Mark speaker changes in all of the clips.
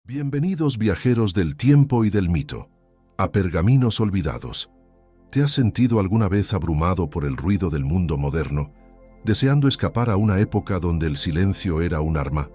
Speaker 1: Bienvenidos viajeros del tiempo y del mito, a Pergaminos Olvidados. ¿Te has sentido alguna vez abrumado por el ruido del mundo moderno, deseando escapar a una época donde el silencio era un arma?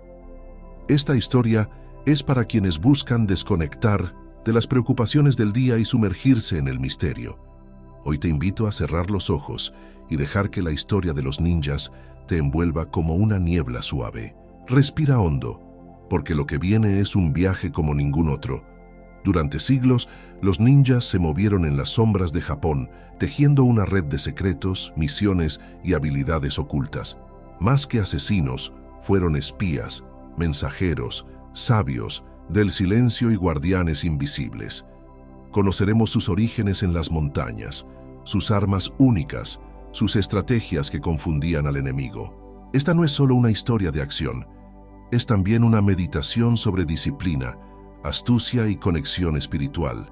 Speaker 1: Esta historia es para quienes buscan desconectar de las preocupaciones del día y sumergirse en el misterio. Hoy te invito a cerrar los ojos y dejar que la historia de los ninjas te envuelva como una niebla suave. Respira hondo, porque lo que viene es un viaje como ningún otro. Durante siglos, los ninjas se movieron en las sombras de Japón, tejiendo una red de secretos, misiones y habilidades ocultas. Más que asesinos, fueron espías, mensajeros, sabios del silencio y guardianes invisibles. Conoceremos sus orígenes en las montañas, sus armas únicas, sus estrategias que confundían al enemigo. Esta no es solo una historia de acción, es también una meditación sobre disciplina, astucia y conexión espiritual.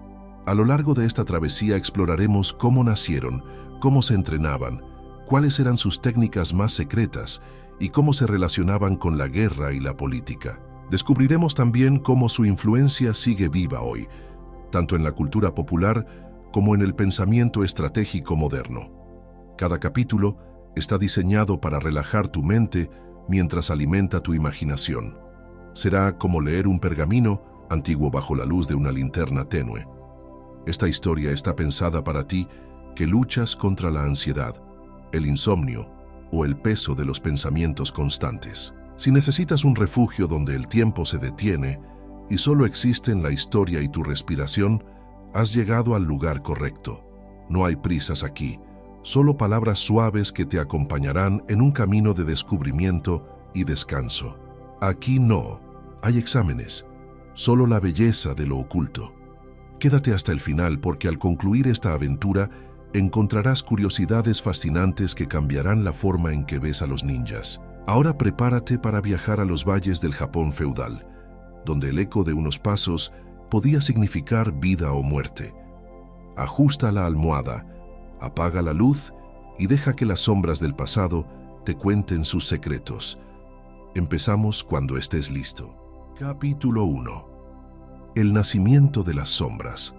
Speaker 1: A lo largo de esta travesía exploraremos cómo nacieron, cómo se entrenaban, cuáles eran sus técnicas más secretas y cómo se relacionaban con la guerra y la política. Descubriremos también cómo su influencia sigue viva hoy, tanto en la cultura popular como en el pensamiento estratégico moderno. Cada capítulo está diseñado para relajar tu mente mientras alimenta tu imaginación. Será como leer un pergamino antiguo bajo la luz de una linterna tenue. Esta historia está pensada para ti que luchas contra la ansiedad, el insomnio o el peso de los pensamientos constantes. Si necesitas un refugio donde el tiempo se detiene y solo existen la historia y tu respiración, has llegado al lugar correcto. No hay prisas aquí, solo palabras suaves que te acompañarán en un camino de descubrimiento y descanso. Aquí no hay exámenes, solo la belleza de lo oculto. Quédate hasta el final porque al concluir esta aventura encontrarás curiosidades fascinantes que cambiarán la forma en que ves a los ninjas. Ahora prepárate para viajar a los valles del Japón feudal, donde el eco de unos pasos podía significar vida o muerte. Ajusta la almohada, apaga la luz y deja que las sombras del pasado te cuenten sus secretos. Empezamos cuando estés listo. Capítulo 1. El nacimiento de las sombras.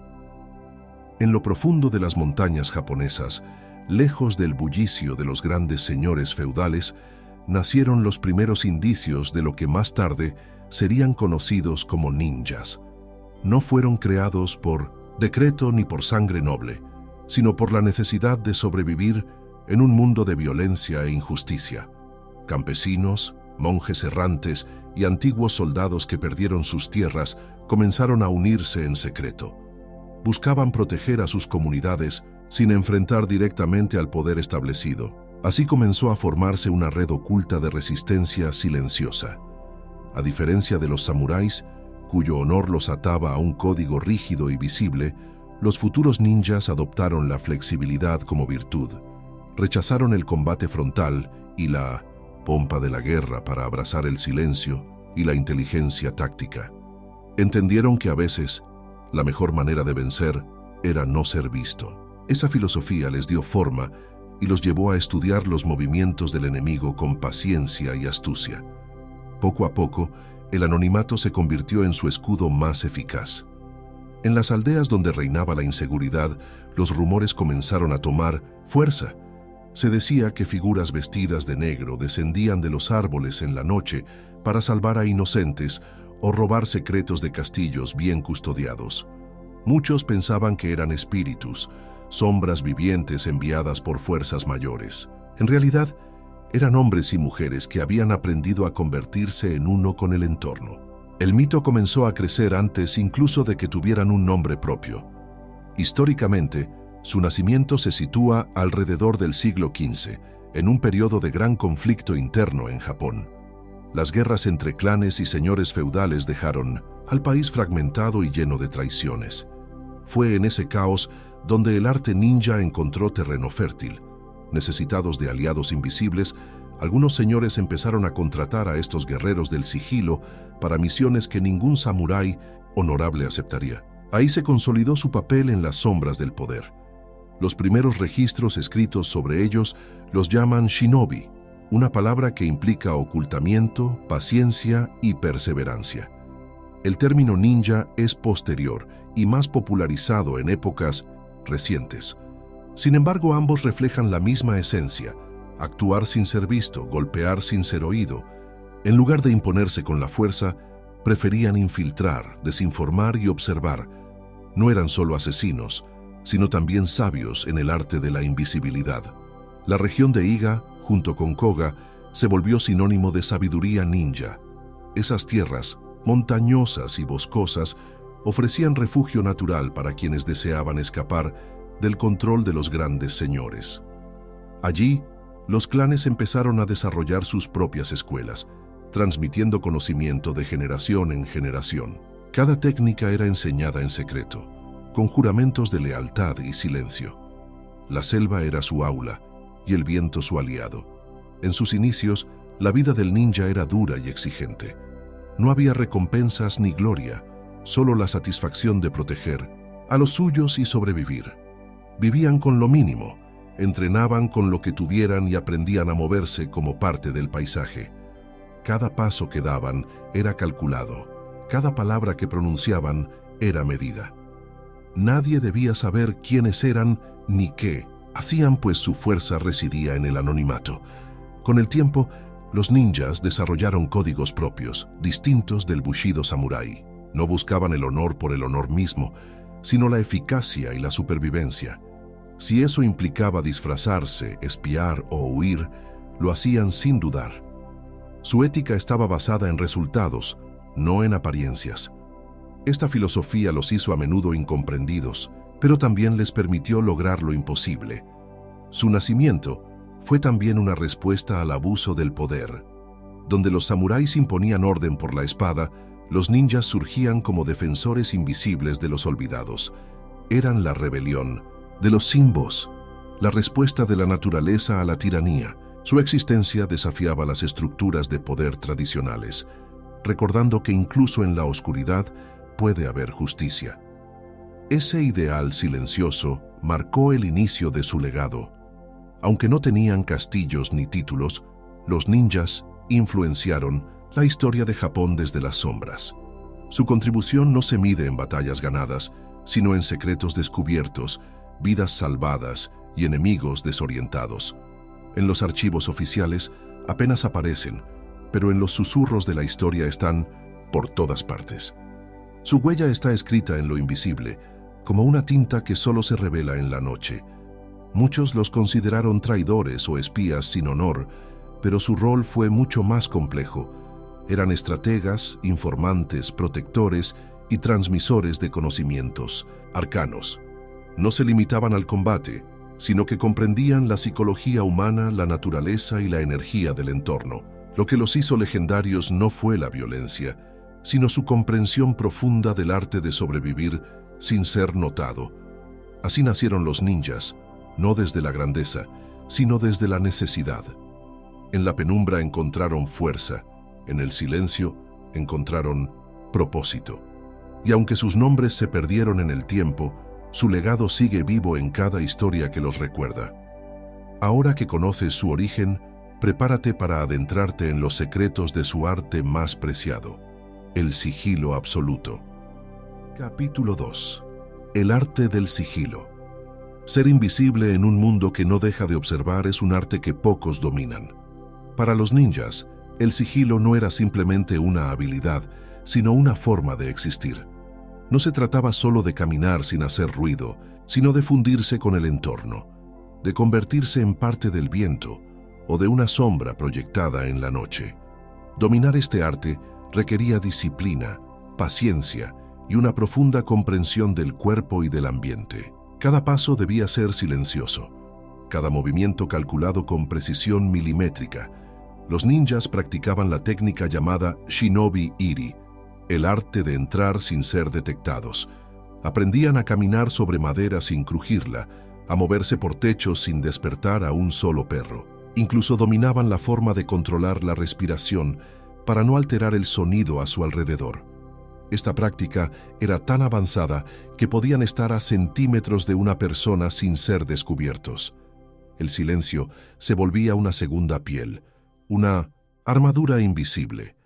Speaker 1: En lo profundo de las montañas japonesas, lejos del bullicio de los grandes señores feudales, nacieron los primeros indicios de lo que más tarde serían conocidos como ninjas. No fueron creados por decreto ni por sangre noble, sino por la necesidad de sobrevivir en un mundo de violencia e injusticia. Campesinos, monjes errantes y antiguos soldados que perdieron sus tierras comenzaron a unirse en secreto. Buscaban proteger a sus comunidades sin enfrentar directamente al poder establecido. Así comenzó a formarse una red oculta de resistencia silenciosa. A diferencia de los samuráis, cuyo honor los ataba a un código rígido y visible, los futuros ninjas adoptaron la flexibilidad como virtud, rechazaron el combate frontal y la pompa de la guerra para abrazar el silencio y la inteligencia táctica. Entendieron que a veces la mejor manera de vencer era no ser visto. Esa filosofía les dio forma y los llevó a estudiar los movimientos del enemigo con paciencia y astucia. Poco a poco, el anonimato se convirtió en su escudo más eficaz. En las aldeas donde reinaba la inseguridad, los rumores comenzaron a tomar fuerza. Se decía que figuras vestidas de negro descendían de los árboles en la noche para salvar a inocentes o robar secretos de castillos bien custodiados. Muchos pensaban que eran espíritus, sombras vivientes enviadas por fuerzas mayores. En realidad, eran hombres y mujeres que habían aprendido a convertirse en uno con el entorno. El mito comenzó a crecer antes incluso de que tuvieran un nombre propio. Históricamente, su nacimiento se sitúa alrededor del siglo XV, en un periodo de gran conflicto interno en Japón. Las guerras entre clanes y señores feudales dejaron al país fragmentado y lleno de traiciones. Fue en ese caos donde el arte ninja encontró terreno fértil. Necesitados de aliados invisibles, algunos señores empezaron a contratar a estos guerreros del sigilo para misiones que ningún samurái honorable aceptaría. Ahí se consolidó su papel en las sombras del poder. Los primeros registros escritos sobre ellos los llaman shinobi, una palabra que implica ocultamiento, paciencia y perseverancia. El término ninja es posterior y más popularizado en épocas recientes. Sin embargo, ambos reflejan la misma esencia: actuar sin ser visto, golpear sin ser oído. En lugar de imponerse con la fuerza, preferían infiltrar, desinformar y observar. No eran solo asesinos, sino también sabios en el arte de la invisibilidad. La región de Iga, junto con Koga, se volvió sinónimo de sabiduría ninja. Esas tierras, montañosas y boscosas, ofrecían refugio natural para quienes deseaban escapar del control de los grandes señores. Allí, los clanes empezaron a desarrollar sus propias escuelas, transmitiendo conocimiento de generación en generación. Cada técnica era enseñada en secreto, con juramentos de lealtad y silencio. La selva era su aula y el viento su aliado. En sus inicios, la vida del ninja era dura y exigente. No había recompensas ni gloria, solo la satisfacción de proteger a los suyos y sobrevivir. Vivían con lo mínimo, entrenaban con lo que tuvieran y aprendían a moverse como parte del paisaje. Cada paso que daban era calculado, cada palabra que pronunciaban era medida. Nadie debía saber quiénes eran ni qué hacían, pues su fuerza residía en el anonimato. Con el tiempo, los ninjas desarrollaron códigos propios, distintos del bushido samurái. No buscaban el honor por el honor mismo, sino la eficacia y la supervivencia. Si eso implicaba disfrazarse, espiar o huir, lo hacían sin dudar. Su ética estaba basada en resultados, no en apariencias. Esta filosofía los hizo a menudo incomprendidos, pero también les permitió lograr lo imposible. Su nacimiento fue también una respuesta al abuso del poder. Donde los samuráis imponían orden por la espada, los ninjas surgían como defensores invisibles de los olvidados. Eran la rebelión de los simbos, la respuesta de la naturaleza a la tiranía. Su existencia desafiaba las estructuras de poder tradicionales, recordando que incluso en la oscuridad puede haber justicia. Ese ideal silencioso marcó el inicio de su legado. Aunque no tenían castillos ni títulos, los ninjas influenciaron la historia de Japón desde las sombras. Su contribución no se mide en batallas ganadas, sino en secretos descubiertos, vidas salvadas y enemigos desorientados. En los archivos oficiales apenas aparecen, pero en los susurros de la historia están por todas partes. Su huella está escrita en lo invisible, como una tinta que solo se revela en la noche. Muchos los consideraron traidores o espías sin honor, pero su rol fue mucho más complejo. Eran estrategas, informantes, protectores y transmisores de conocimientos arcanos. No se limitaban al combate, sino que comprendían la psicología humana, la naturaleza y la energía del entorno. Lo que los hizo legendarios no fue la violencia, sino su comprensión profunda del arte de sobrevivir sin ser notado. Así nacieron los ninjas, no desde la grandeza, sino desde la necesidad. En la penumbra encontraron fuerza, en el silencio encontraron propósito. Y aunque sus nombres se perdieron en el tiempo, su legado sigue vivo en cada historia que los recuerda. Ahora que conoces su origen, prepárate para adentrarte en los secretos de su arte más preciado, el sigilo absoluto. Capítulo 2. El arte del sigilo. Ser invisible en un mundo que no deja de observar es un arte que pocos dominan. Para los ninjas, el sigilo no era simplemente una habilidad, sino una forma de existir. No se trataba solo de caminar sin hacer ruido, sino de fundirse con el entorno, de convertirse en parte del viento o de una sombra proyectada en la noche. Dominar este arte requería disciplina, paciencia y una profunda comprensión del cuerpo y del ambiente. Cada paso debía ser silencioso, cada movimiento calculado con precisión milimétrica. Los ninjas practicaban la técnica llamada Shinobi Iri, el arte de entrar sin ser detectados. Aprendían a caminar sobre madera sin crujirla, a moverse por techos sin despertar a un solo perro. Incluso dominaban la forma de controlar la respiración para no alterar el sonido a su alrededor. Esta práctica era tan avanzada que podían estar a centímetros de una persona sin ser descubiertos. El silencio se volvía una segunda piel, una armadura invisible.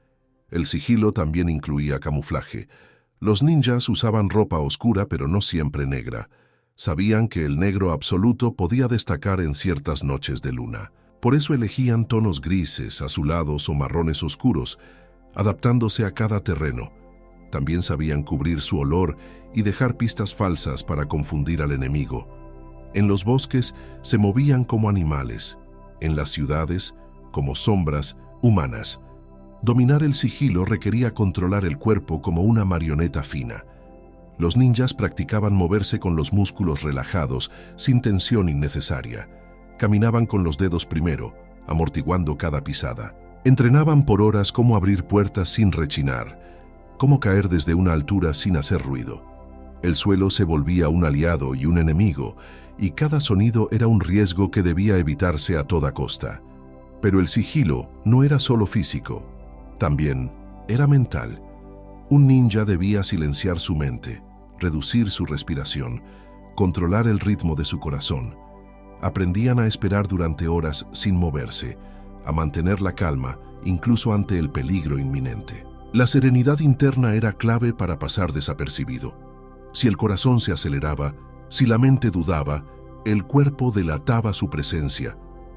Speaker 1: El sigilo también incluía camuflaje. Los ninjas usaban ropa oscura, pero no siempre negra. Sabían que el negro absoluto podía destacar en ciertas noches de luna. Por eso elegían tonos grises, azulados o marrones oscuros, adaptándose a cada terreno. También sabían cubrir su olor y dejar pistas falsas para confundir al enemigo. En los bosques se movían como animales, en las ciudades como sombras humanas. Dominar el sigilo requería controlar el cuerpo como una marioneta fina. Los ninjas practicaban moverse con los músculos relajados, sin tensión innecesaria. Caminaban con los dedos primero, amortiguando cada pisada. Entrenaban por horas cómo abrir puertas sin rechinar, cómo caer desde una altura sin hacer ruido. El suelo se volvía un aliado y un enemigo, y cada sonido era un riesgo que debía evitarse a toda costa. Pero el sigilo no era solo físico, también era mental. Un ninja debía silenciar su mente, reducir su respiración, controlar el ritmo de su corazón. Aprendían a esperar durante horas sin moverse, a mantener la calma incluso ante el peligro inminente. La serenidad interna era clave para pasar desapercibido. Si el corazón se aceleraba, si la mente dudaba, el cuerpo delataba su presencia.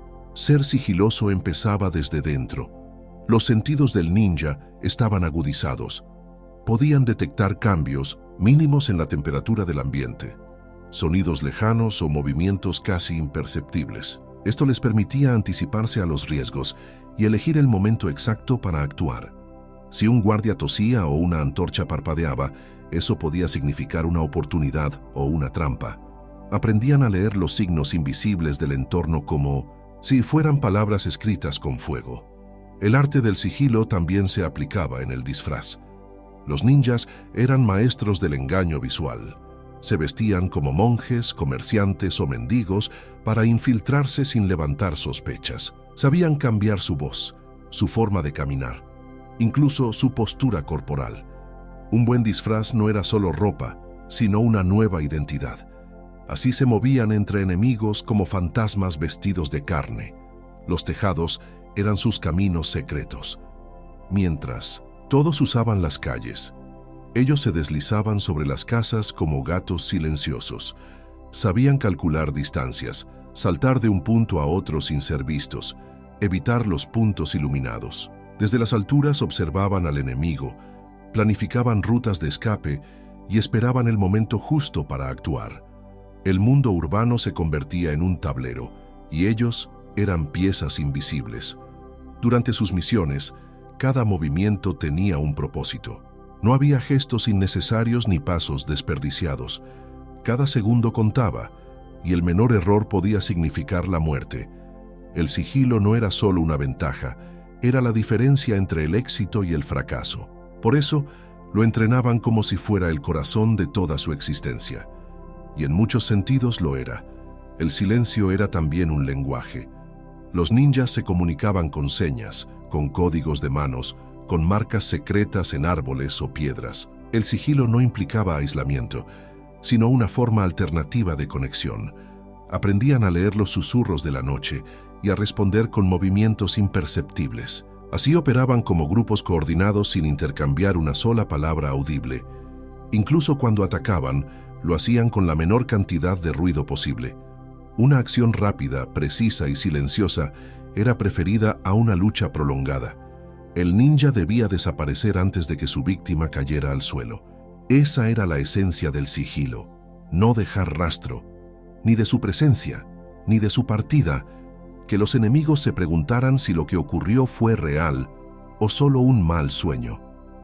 Speaker 1: Ser sigiloso empezaba desde dentro. Los sentidos del ninja estaban agudizados. Podían detectar cambios mínimos en la temperatura del ambiente, sonidos lejanos o movimientos casi imperceptibles. Esto les permitía anticiparse a los riesgos y elegir el momento exacto para actuar. Si un guardia tosía o una antorcha parpadeaba, eso podía significar una oportunidad o una trampa. Aprendían a leer los signos invisibles del entorno como si fueran palabras escritas con fuego. El arte del sigilo también se aplicaba en el disfraz. Los ninjas eran maestros del engaño visual. Se vestían como monjes, comerciantes o mendigos para infiltrarse sin levantar sospechas. Sabían cambiar su voz, su forma de caminar, incluso su postura corporal. Un buen disfraz no era solo ropa, sino una nueva identidad. Así se movían entre enemigos como fantasmas vestidos de carne. Los tejados eran sus caminos secretos. Mientras todos usaban las calles, ellos se deslizaban sobre las casas como gatos silenciosos. Sabían calcular distancias, saltar de un punto a otro sin ser vistos, evitar los puntos iluminados. Desde las alturas observaban al enemigo, planificaban rutas de escape y esperaban el momento justo para actuar. El mundo urbano se convertía en un tablero y ellos eran piezas invisibles. Durante sus misiones, cada movimiento tenía un propósito. No había gestos innecesarios ni pasos desperdiciados. Cada segundo contaba, y el menor error podía significar la muerte. El sigilo no era solo una ventaja, era la diferencia entre el éxito y el fracaso. Por eso, lo entrenaban como si fuera el corazón de toda su existencia. Y en muchos sentidos lo era. El silencio era también un lenguaje. Los ninjas se comunicaban con señas, con códigos de manos, con marcas secretas en árboles o piedras. El sigilo no implicaba aislamiento, sino una forma alternativa de conexión. Aprendían a leer los susurros de la noche y a responder con movimientos imperceptibles. Así operaban como grupos coordinados sin intercambiar una sola palabra audible. Incluso cuando atacaban, lo hacían con la menor cantidad de ruido posible. Una acción rápida, precisa y silenciosa era preferida a una lucha prolongada. El ninja debía desaparecer antes de que su víctima cayera al suelo. Esa era la esencia del sigilo, no dejar rastro, ni de su presencia, ni de su partida, que los enemigos se preguntaran si lo que ocurrió fue real o solo un mal sueño.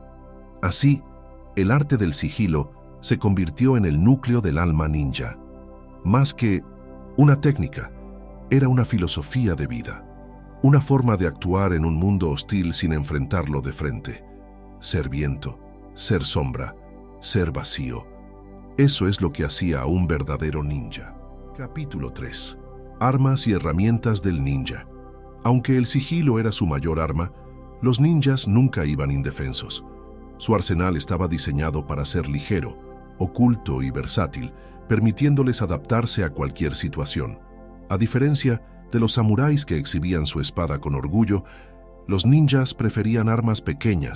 Speaker 1: Así, el arte del sigilo se convirtió en el núcleo del alma ninja. Más que una técnica, era una filosofía de vida, una forma de actuar en un mundo hostil sin enfrentarlo de frente. Ser viento, ser sombra, ser vacío. Eso es lo que hacía a un verdadero ninja. Capítulo 3. Armas y herramientas del ninja. Aunque el sigilo era su mayor arma, los ninjas nunca iban indefensos. Su arsenal estaba diseñado para ser ligero, oculto y versátil, permitiéndoles adaptarse a cualquier situación. A diferencia de los samuráis que exhibían su espada con orgullo, los ninjas preferían armas pequeñas,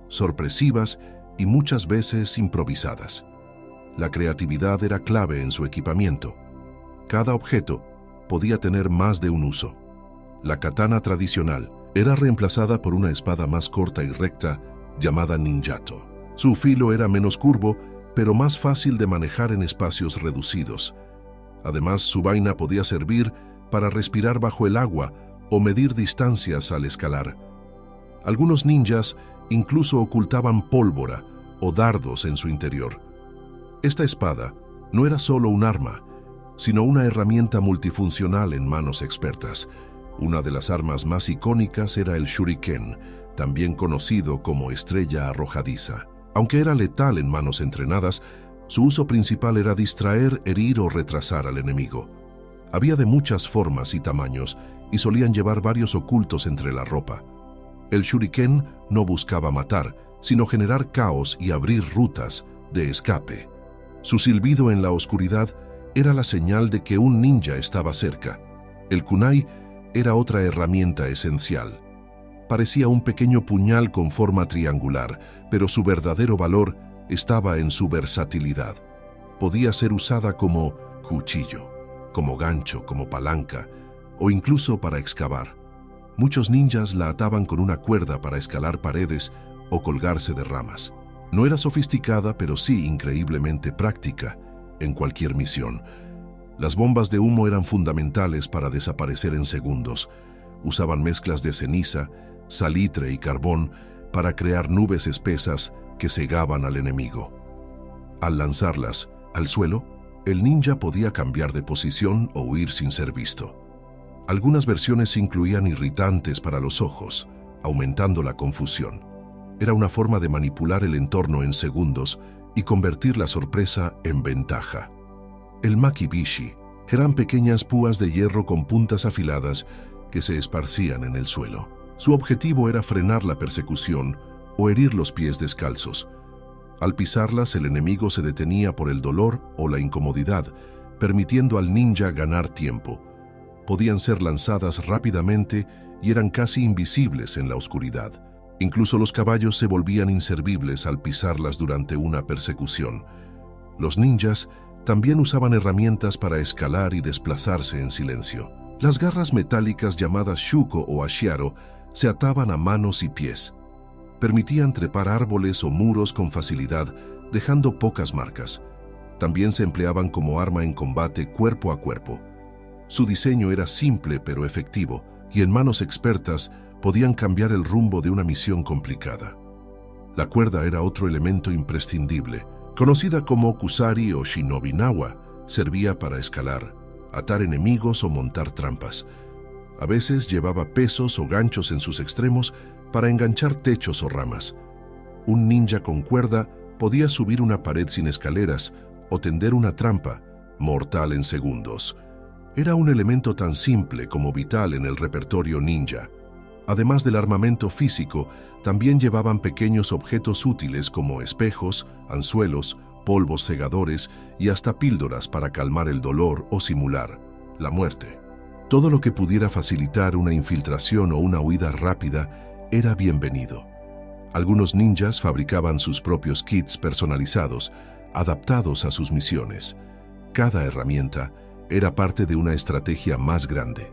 Speaker 1: sorpresivas y muchas veces improvisadas. La creatividad era clave en su equipamiento. Cada objeto podía tener más de un uso. La katana tradicional era reemplazada por una espada más corta y recta llamada ninjato. Su filo era menos curvo, pero más fácil de manejar en espacios reducidos. Además, su vaina podía servir para respirar bajo el agua o medir distancias al escalar. Algunos ninjas incluso ocultaban pólvora o dardos en su interior. Esta espada no era solo un arma, sino una herramienta multifuncional en manos expertas. Una de las armas más icónicas era el shuriken, también conocido como estrella arrojadiza. Aunque era letal en manos entrenadas, su uso principal era distraer, herir o retrasar al enemigo. Había de muchas formas y tamaños y solían llevar varios ocultos entre la ropa. El shuriken no buscaba matar, sino generar caos y abrir rutas de escape. Su silbido en la oscuridad era la señal de que un ninja estaba cerca. El kunai era otra herramienta esencial. Parecía un pequeño puñal con forma triangular, pero su verdadero valor estaba en su versatilidad. Podía ser usada como cuchillo, como gancho, como palanca, o incluso para excavar. Muchos ninjas la ataban con una cuerda para escalar paredes o colgarse de ramas. No era sofisticada, pero sí increíblemente práctica en cualquier misión. Las bombas de humo eran fundamentales para desaparecer en segundos. Usaban mezclas de ceniza, salitre y carbón para crear nubes espesas que cegaban al enemigo. Al lanzarlas al suelo, el ninja podía cambiar de posición o huir sin ser visto. Algunas versiones incluían irritantes para los ojos, aumentando la confusión. Era una forma de manipular el entorno en segundos y convertir la sorpresa en ventaja. El makibishi eran pequeñas púas de hierro con puntas afiladas que se esparcían en el suelo. Su objetivo era frenar la persecución o herir los pies descalzos. Al pisarlas, el enemigo se detenía por el dolor o la incomodidad, permitiendo al ninja ganar tiempo. Podían ser lanzadas rápidamente y eran casi invisibles en la oscuridad. Incluso los caballos se volvían inservibles al pisarlas durante una persecución. Los ninjas también usaban herramientas para escalar y desplazarse en silencio. Las garras metálicas llamadas shuko o ashiaro se ataban a manos y pies. Permitían trepar árboles o muros con facilidad, dejando pocas marcas. También se empleaban como arma en combate cuerpo a cuerpo. Su diseño era simple pero efectivo, y en manos expertas podían cambiar el rumbo de una misión complicada. La cuerda era otro elemento imprescindible. Conocida como kusari o shinobi nawa, servía para escalar, atar enemigos o montar trampas. A veces llevaba pesos o ganchos en sus extremos para enganchar techos o ramas. Un ninja con cuerda podía subir una pared sin escaleras o tender una trampa, mortal en segundos. Era un elemento tan simple como vital en el repertorio ninja. Además del armamento físico, también llevaban pequeños objetos útiles como espejos, anzuelos, polvos cegadores y hasta píldoras para calmar el dolor o simular la muerte. Todo lo que pudiera facilitar una infiltración o una huida rápida era bienvenido. Algunos ninjas fabricaban sus propios kits personalizados, adaptados a sus misiones. Cada herramienta era parte de una estrategia más grande.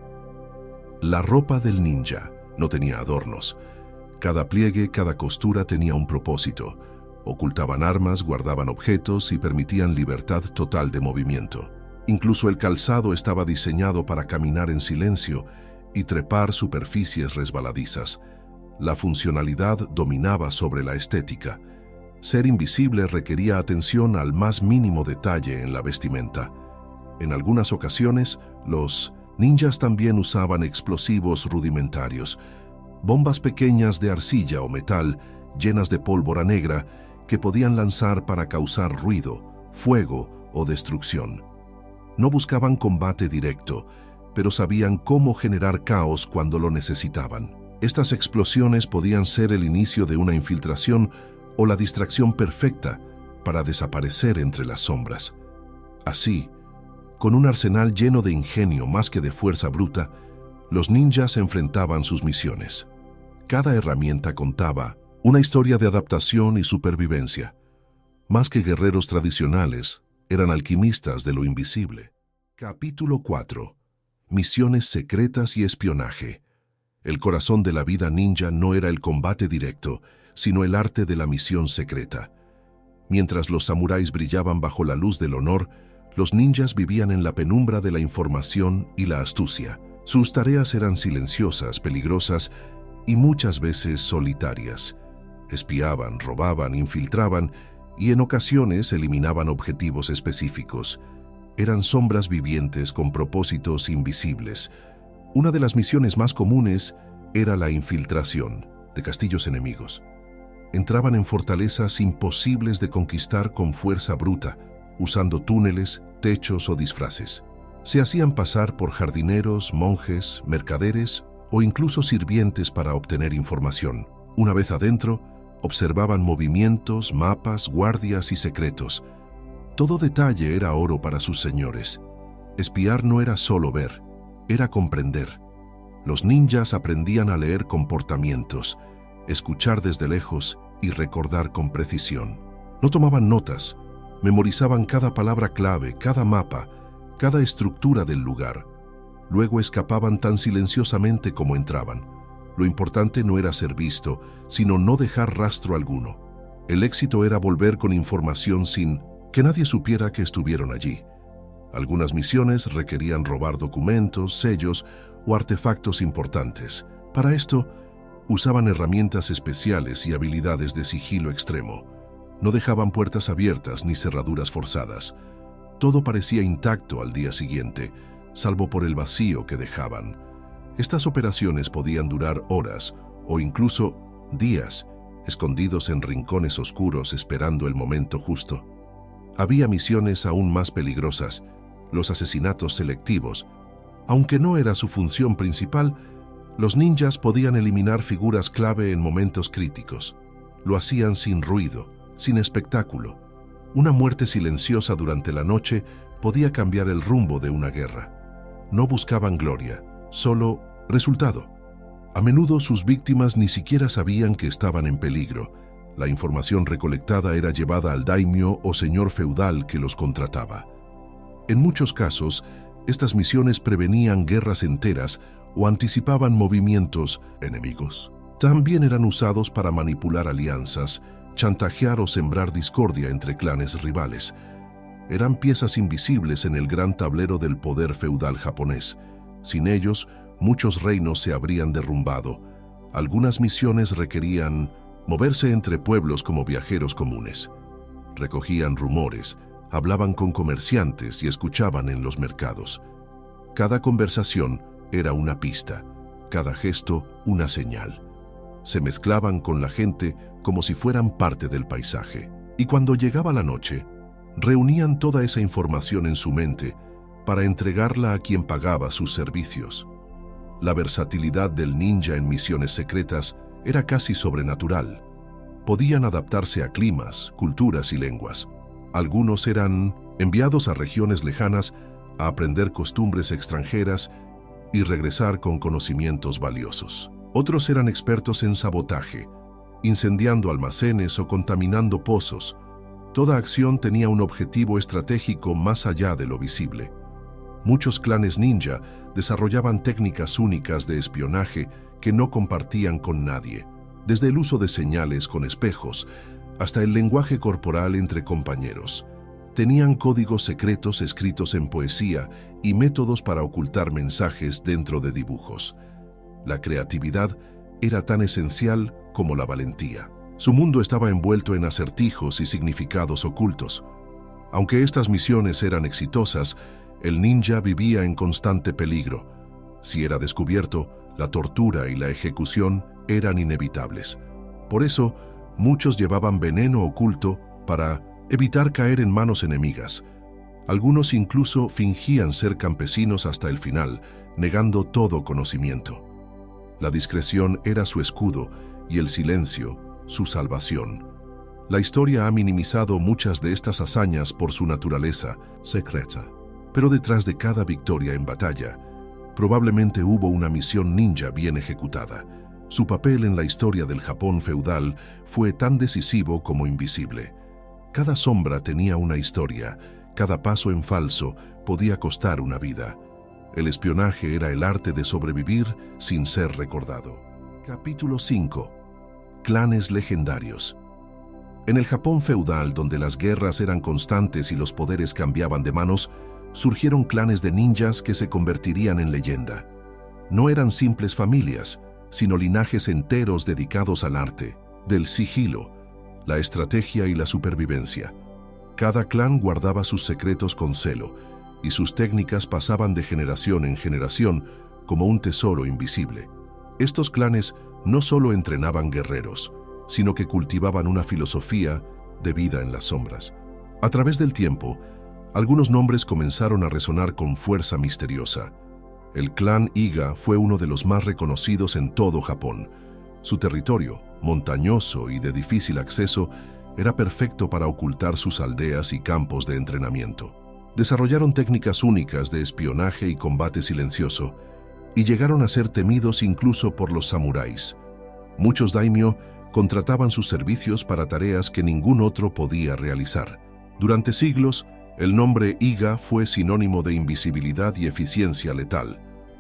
Speaker 1: La ropa del ninja no tenía adornos. Cada pliegue, cada costura tenía un propósito. Ocultaban armas, guardaban objetos y permitían libertad total de movimiento. Incluso el calzado estaba diseñado para caminar en silencio y trepar superficies resbaladizas. La funcionalidad dominaba sobre la estética. Ser invisible requería atención al más mínimo detalle en la vestimenta. En algunas ocasiones, los ninjas también usaban explosivos rudimentarios, bombas pequeñas de arcilla o metal llenas de pólvora negra que podían lanzar para causar ruido, fuego o destrucción. No buscaban combate directo, pero sabían cómo generar caos cuando lo necesitaban. Estas explosiones podían ser el inicio de una infiltración o la distracción perfecta para desaparecer entre las sombras. Así, con un arsenal lleno de ingenio más que de fuerza bruta, los ninjas enfrentaban sus misiones. Cada herramienta contaba Una historia de adaptación y supervivencia. Más que guerreros tradicionales, eran alquimistas de lo invisible. Capítulo 4. Misiones secretas y espionaje. El corazón de la vida ninja no era el combate directo, sino el arte de la misión secreta. Mientras los samuráis brillaban bajo la luz del honor, los ninjas vivían en la penumbra de la información y la astucia. Sus tareas eran silenciosas, peligrosas y muchas veces solitarias. Espiaban, robaban, infiltraban y en ocasiones eliminaban objetivos específicos. Eran sombras vivientes con propósitos invisibles. Una de las misiones más comunes era la infiltración de castillos enemigos. Entraban en fortalezas imposibles de conquistar con fuerza bruta, usando túneles, techos o disfraces. Se hacían pasar por jardineros, monjes, mercaderes o incluso sirvientes para obtener información. Una vez adentro, observaban movimientos, mapas, guardias y secretos. Todo detalle era oro para sus señores. Espiar no era solo ver, era comprender. Los ninjas aprendían a leer comportamientos, escuchar desde lejos y recordar con precisión. No tomaban notas, memorizaban cada palabra clave, cada mapa, cada estructura del lugar. Luego escapaban tan silenciosamente como entraban. Lo importante no era ser visto, sino no dejar rastro alguno. El éxito era volver con información sin que nadie supiera que estuvieron allí. Algunas misiones requerían robar documentos, sellos o artefactos importantes. Para esto, usaban herramientas especiales y habilidades de sigilo extremo. No dejaban puertas abiertas ni cerraduras forzadas. Todo parecía intacto al día siguiente, salvo por el vacío que dejaban. Estas operaciones podían durar horas o incluso días, escondidos en rincones oscuros esperando el momento justo. Había misiones aún más peligrosas, los asesinatos selectivos. Aunque no era su función principal, los ninjas podían eliminar figuras clave en momentos críticos. Lo hacían sin ruido, sin espectáculo. Una muerte silenciosa durante la noche podía cambiar el rumbo de una guerra. No buscaban gloria, solo resultado. A menudo sus víctimas ni siquiera sabían que estaban en peligro. La información recolectada era llevada al daimyo o señor feudal que los contrataba. En muchos casos, estas misiones prevenían guerras enteras o anticipaban movimientos enemigos. También eran usados para manipular alianzas, chantajear o sembrar discordia entre clanes rivales. Eran piezas invisibles en el gran tablero del poder feudal japonés. Sin ellos, muchos reinos se habrían derrumbado. Algunas misiones requerían moverse entre pueblos como viajeros comunes. Recogían rumores, hablaban con comerciantes y escuchaban en los mercados. Cada conversación era una pista, cada gesto una señal. Se mezclaban con la gente como si fueran parte del paisaje. Y cuando llegaba la noche, reunían toda esa información en su mente para entregarla a quien pagaba sus servicios. La versatilidad del ninja en misiones secretas era casi sobrenatural. Podían adaptarse a climas, culturas y lenguas. Algunos eran enviados a regiones lejanas a aprender costumbres extranjeras y regresar con conocimientos valiosos. Otros eran expertos en sabotaje, incendiando almacenes o contaminando pozos. Toda acción tenía un objetivo estratégico más allá de lo visible. Muchos clanes ninja desarrollaban técnicas únicas de espionaje que no compartían con nadie, desde el uso de señales con espejos hasta el lenguaje corporal entre compañeros. Tenían códigos secretos escritos en poesía y métodos para ocultar mensajes dentro de dibujos. La creatividad era tan esencial como la valentía. Su mundo estaba envuelto en acertijos y significados ocultos. Aunque estas misiones eran exitosas, el ninja vivía en constante peligro. Si era descubierto, la tortura y la ejecución eran inevitables. Por eso, muchos llevaban veneno oculto para evitar caer en manos enemigas. Algunos incluso fingían ser campesinos hasta el final, negando todo conocimiento. La discreción era su escudo y el silencio su salvación. La historia ha minimizado muchas de estas hazañas por su naturaleza secreta. Pero detrás de cada victoria en batalla, probablemente hubo una misión ninja bien ejecutada. Su papel en la historia del Japón feudal fue tan decisivo como invisible. Cada sombra tenía una historia, cada paso en falso podía costar una vida. El espionaje era el arte de sobrevivir sin ser recordado. Capítulo 5. Clanes legendarios. En el Japón feudal, donde las guerras eran constantes y los poderes cambiaban de manos, surgieron clanes de ninjas que se convertirían en leyenda. No eran simples familias, sino linajes enteros dedicados al arte, del sigilo, la estrategia y la supervivencia. Cada clan guardaba sus secretos con celo, y sus técnicas pasaban de generación en generación como un tesoro invisible. Estos clanes no solo entrenaban guerreros, sino que cultivaban una filosofía de vida en las sombras. A través del tiempo, algunos nombres comenzaron a resonar con fuerza misteriosa. El clan Iga fue uno de los más reconocidos en todo Japón. Su territorio, montañoso y de difícil acceso, era perfecto para ocultar sus aldeas y campos de entrenamiento. Desarrollaron técnicas únicas de espionaje y combate silencioso, y llegaron a ser temidos incluso por los samuráis. Muchos daimyo contrataban sus servicios para tareas que ningún otro podía realizar. Durante siglos, el nombre Iga fue sinónimo de invisibilidad y eficiencia letal.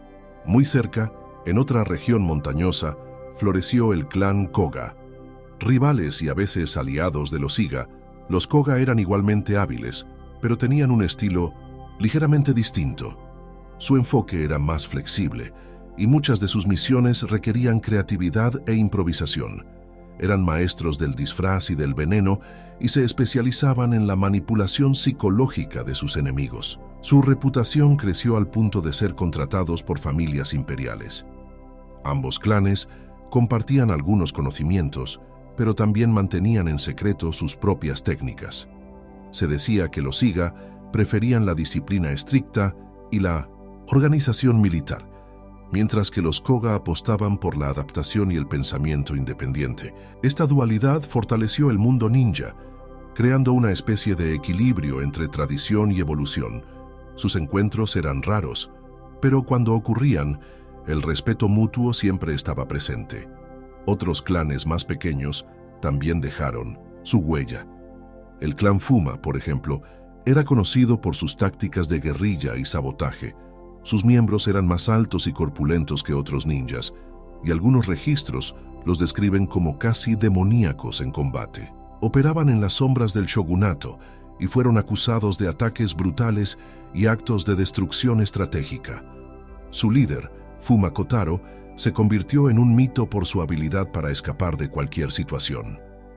Speaker 1: Muy cerca, en otra región montañosa, floreció el clan Koga. Rivales y a veces aliados de los Iga, los Koga eran igualmente hábiles, pero tenían un estilo ligeramente distinto. Su enfoque era más flexible, y muchas de sus misiones requerían creatividad e improvisación. Eran maestros del disfraz y del veneno, y se especializaban en la manipulación psicológica de sus enemigos. Su reputación creció al punto de ser contratados por familias imperiales. Ambos clanes compartían algunos conocimientos, pero también mantenían en secreto sus propias técnicas. Se decía que los Iga preferían la disciplina estricta y la organización militar, mientras que los Koga apostaban por la adaptación y el pensamiento independiente. Esta dualidad fortaleció el mundo ninja, creando una especie de equilibrio entre tradición y evolución. Sus encuentros eran raros, pero cuando ocurrían, el respeto mutuo siempre estaba presente. Otros clanes más pequeños también dejaron su huella. El clan Fuma, por ejemplo, era conocido por sus tácticas de guerrilla y sabotaje. Sus miembros eran más altos y corpulentos que otros ninjas, y algunos registros los describen como casi demoníacos en combate. Operaban en las sombras del shogunato y fueron acusados de ataques brutales y actos de destrucción estratégica. Su líder, Fuma Kotaro, se convirtió en un mito por su habilidad para escapar de cualquier situación.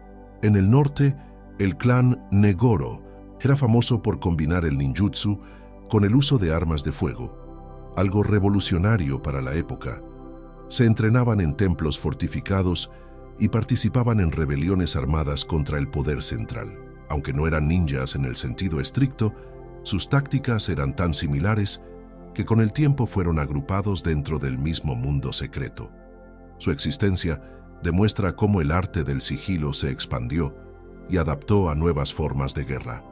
Speaker 1: En el norte, el clan Negoro era famoso por combinar el ninjutsu con el uso de armas de fuego, algo revolucionario para la época. Se entrenaban en templos fortificados y participaban en rebeliones armadas contra el poder central. Aunque no eran ninjas en el sentido estricto, sus tácticas eran tan similares que con el tiempo fueron agrupados dentro del mismo mundo secreto. Su existencia demuestra cómo el arte del sigilo se expandió y adaptó a nuevas formas de guerra.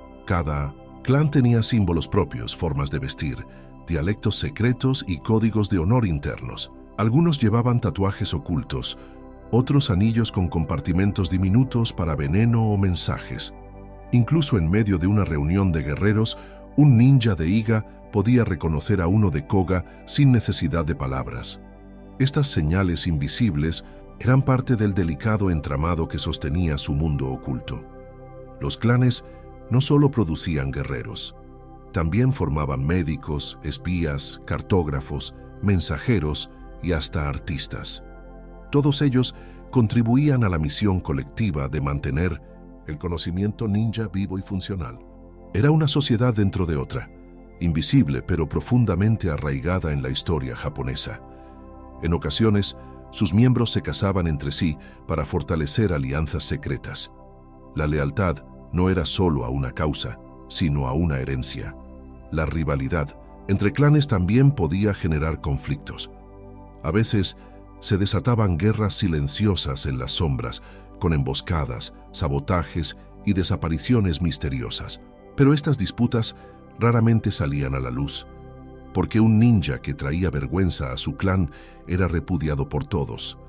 Speaker 1: Cada clan tenía símbolos propios, formas de vestir, dialectos secretos y códigos de honor internos. Algunos llevaban tatuajes ocultos, otros anillos con compartimentos diminutos para veneno o mensajes. Incluso en medio de una reunión de guerreros, un ninja de Iga podía reconocer a uno de Koga sin necesidad de palabras. Estas señales invisibles eran parte del delicado entramado que sostenía su mundo oculto. Los clanes no solo producían guerreros, también formaban médicos, espías, cartógrafos, mensajeros y hasta artistas. Todos ellos contribuían a la misión colectiva de mantener el conocimiento ninja vivo y funcional. Era una sociedad dentro de otra, invisible pero profundamente arraigada en la historia japonesa. En ocasiones, sus miembros se casaban entre sí para fortalecer alianzas secretas. La lealtad no era solo a una causa, sino a una herencia. La rivalidad entre clanes también podía generar conflictos. A veces se desataban guerras silenciosas en las sombras, con emboscadas, sabotajes y desapariciones misteriosas. Pero estas disputas raramente salían a la luz, porque un ninja que traía vergüenza a su clan era repudiado por todos.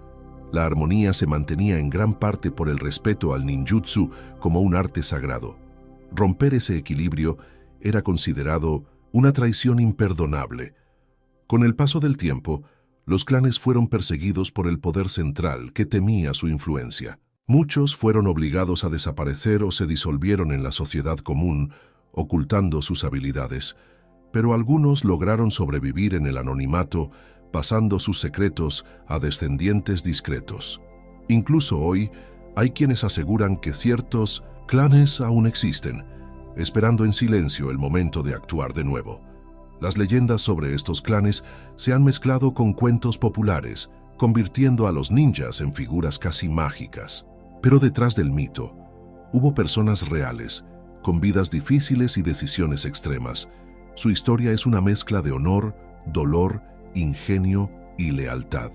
Speaker 1: La armonía se mantenía en gran parte por el respeto al ninjutsu como un arte sagrado. Romper ese equilibrio era considerado una traición imperdonable. Con el paso del tiempo, los clanes fueron perseguidos por el poder central que temía su influencia. Muchos fueron obligados a desaparecer o se disolvieron en la sociedad común, ocultando sus habilidades, pero algunos lograron sobrevivir en el anonimato, pasando sus secretos a descendientes discretos. Incluso hoy, hay quienes aseguran que ciertos clanes aún existen, esperando en silencio el momento de actuar de nuevo. Las leyendas sobre estos clanes se han mezclado con cuentos populares, convirtiendo a los ninjas en figuras casi mágicas. Pero detrás del mito, hubo personas reales, con vidas difíciles y decisiones extremas. Su historia es una mezcla de honor, dolor, ingenio y lealtad.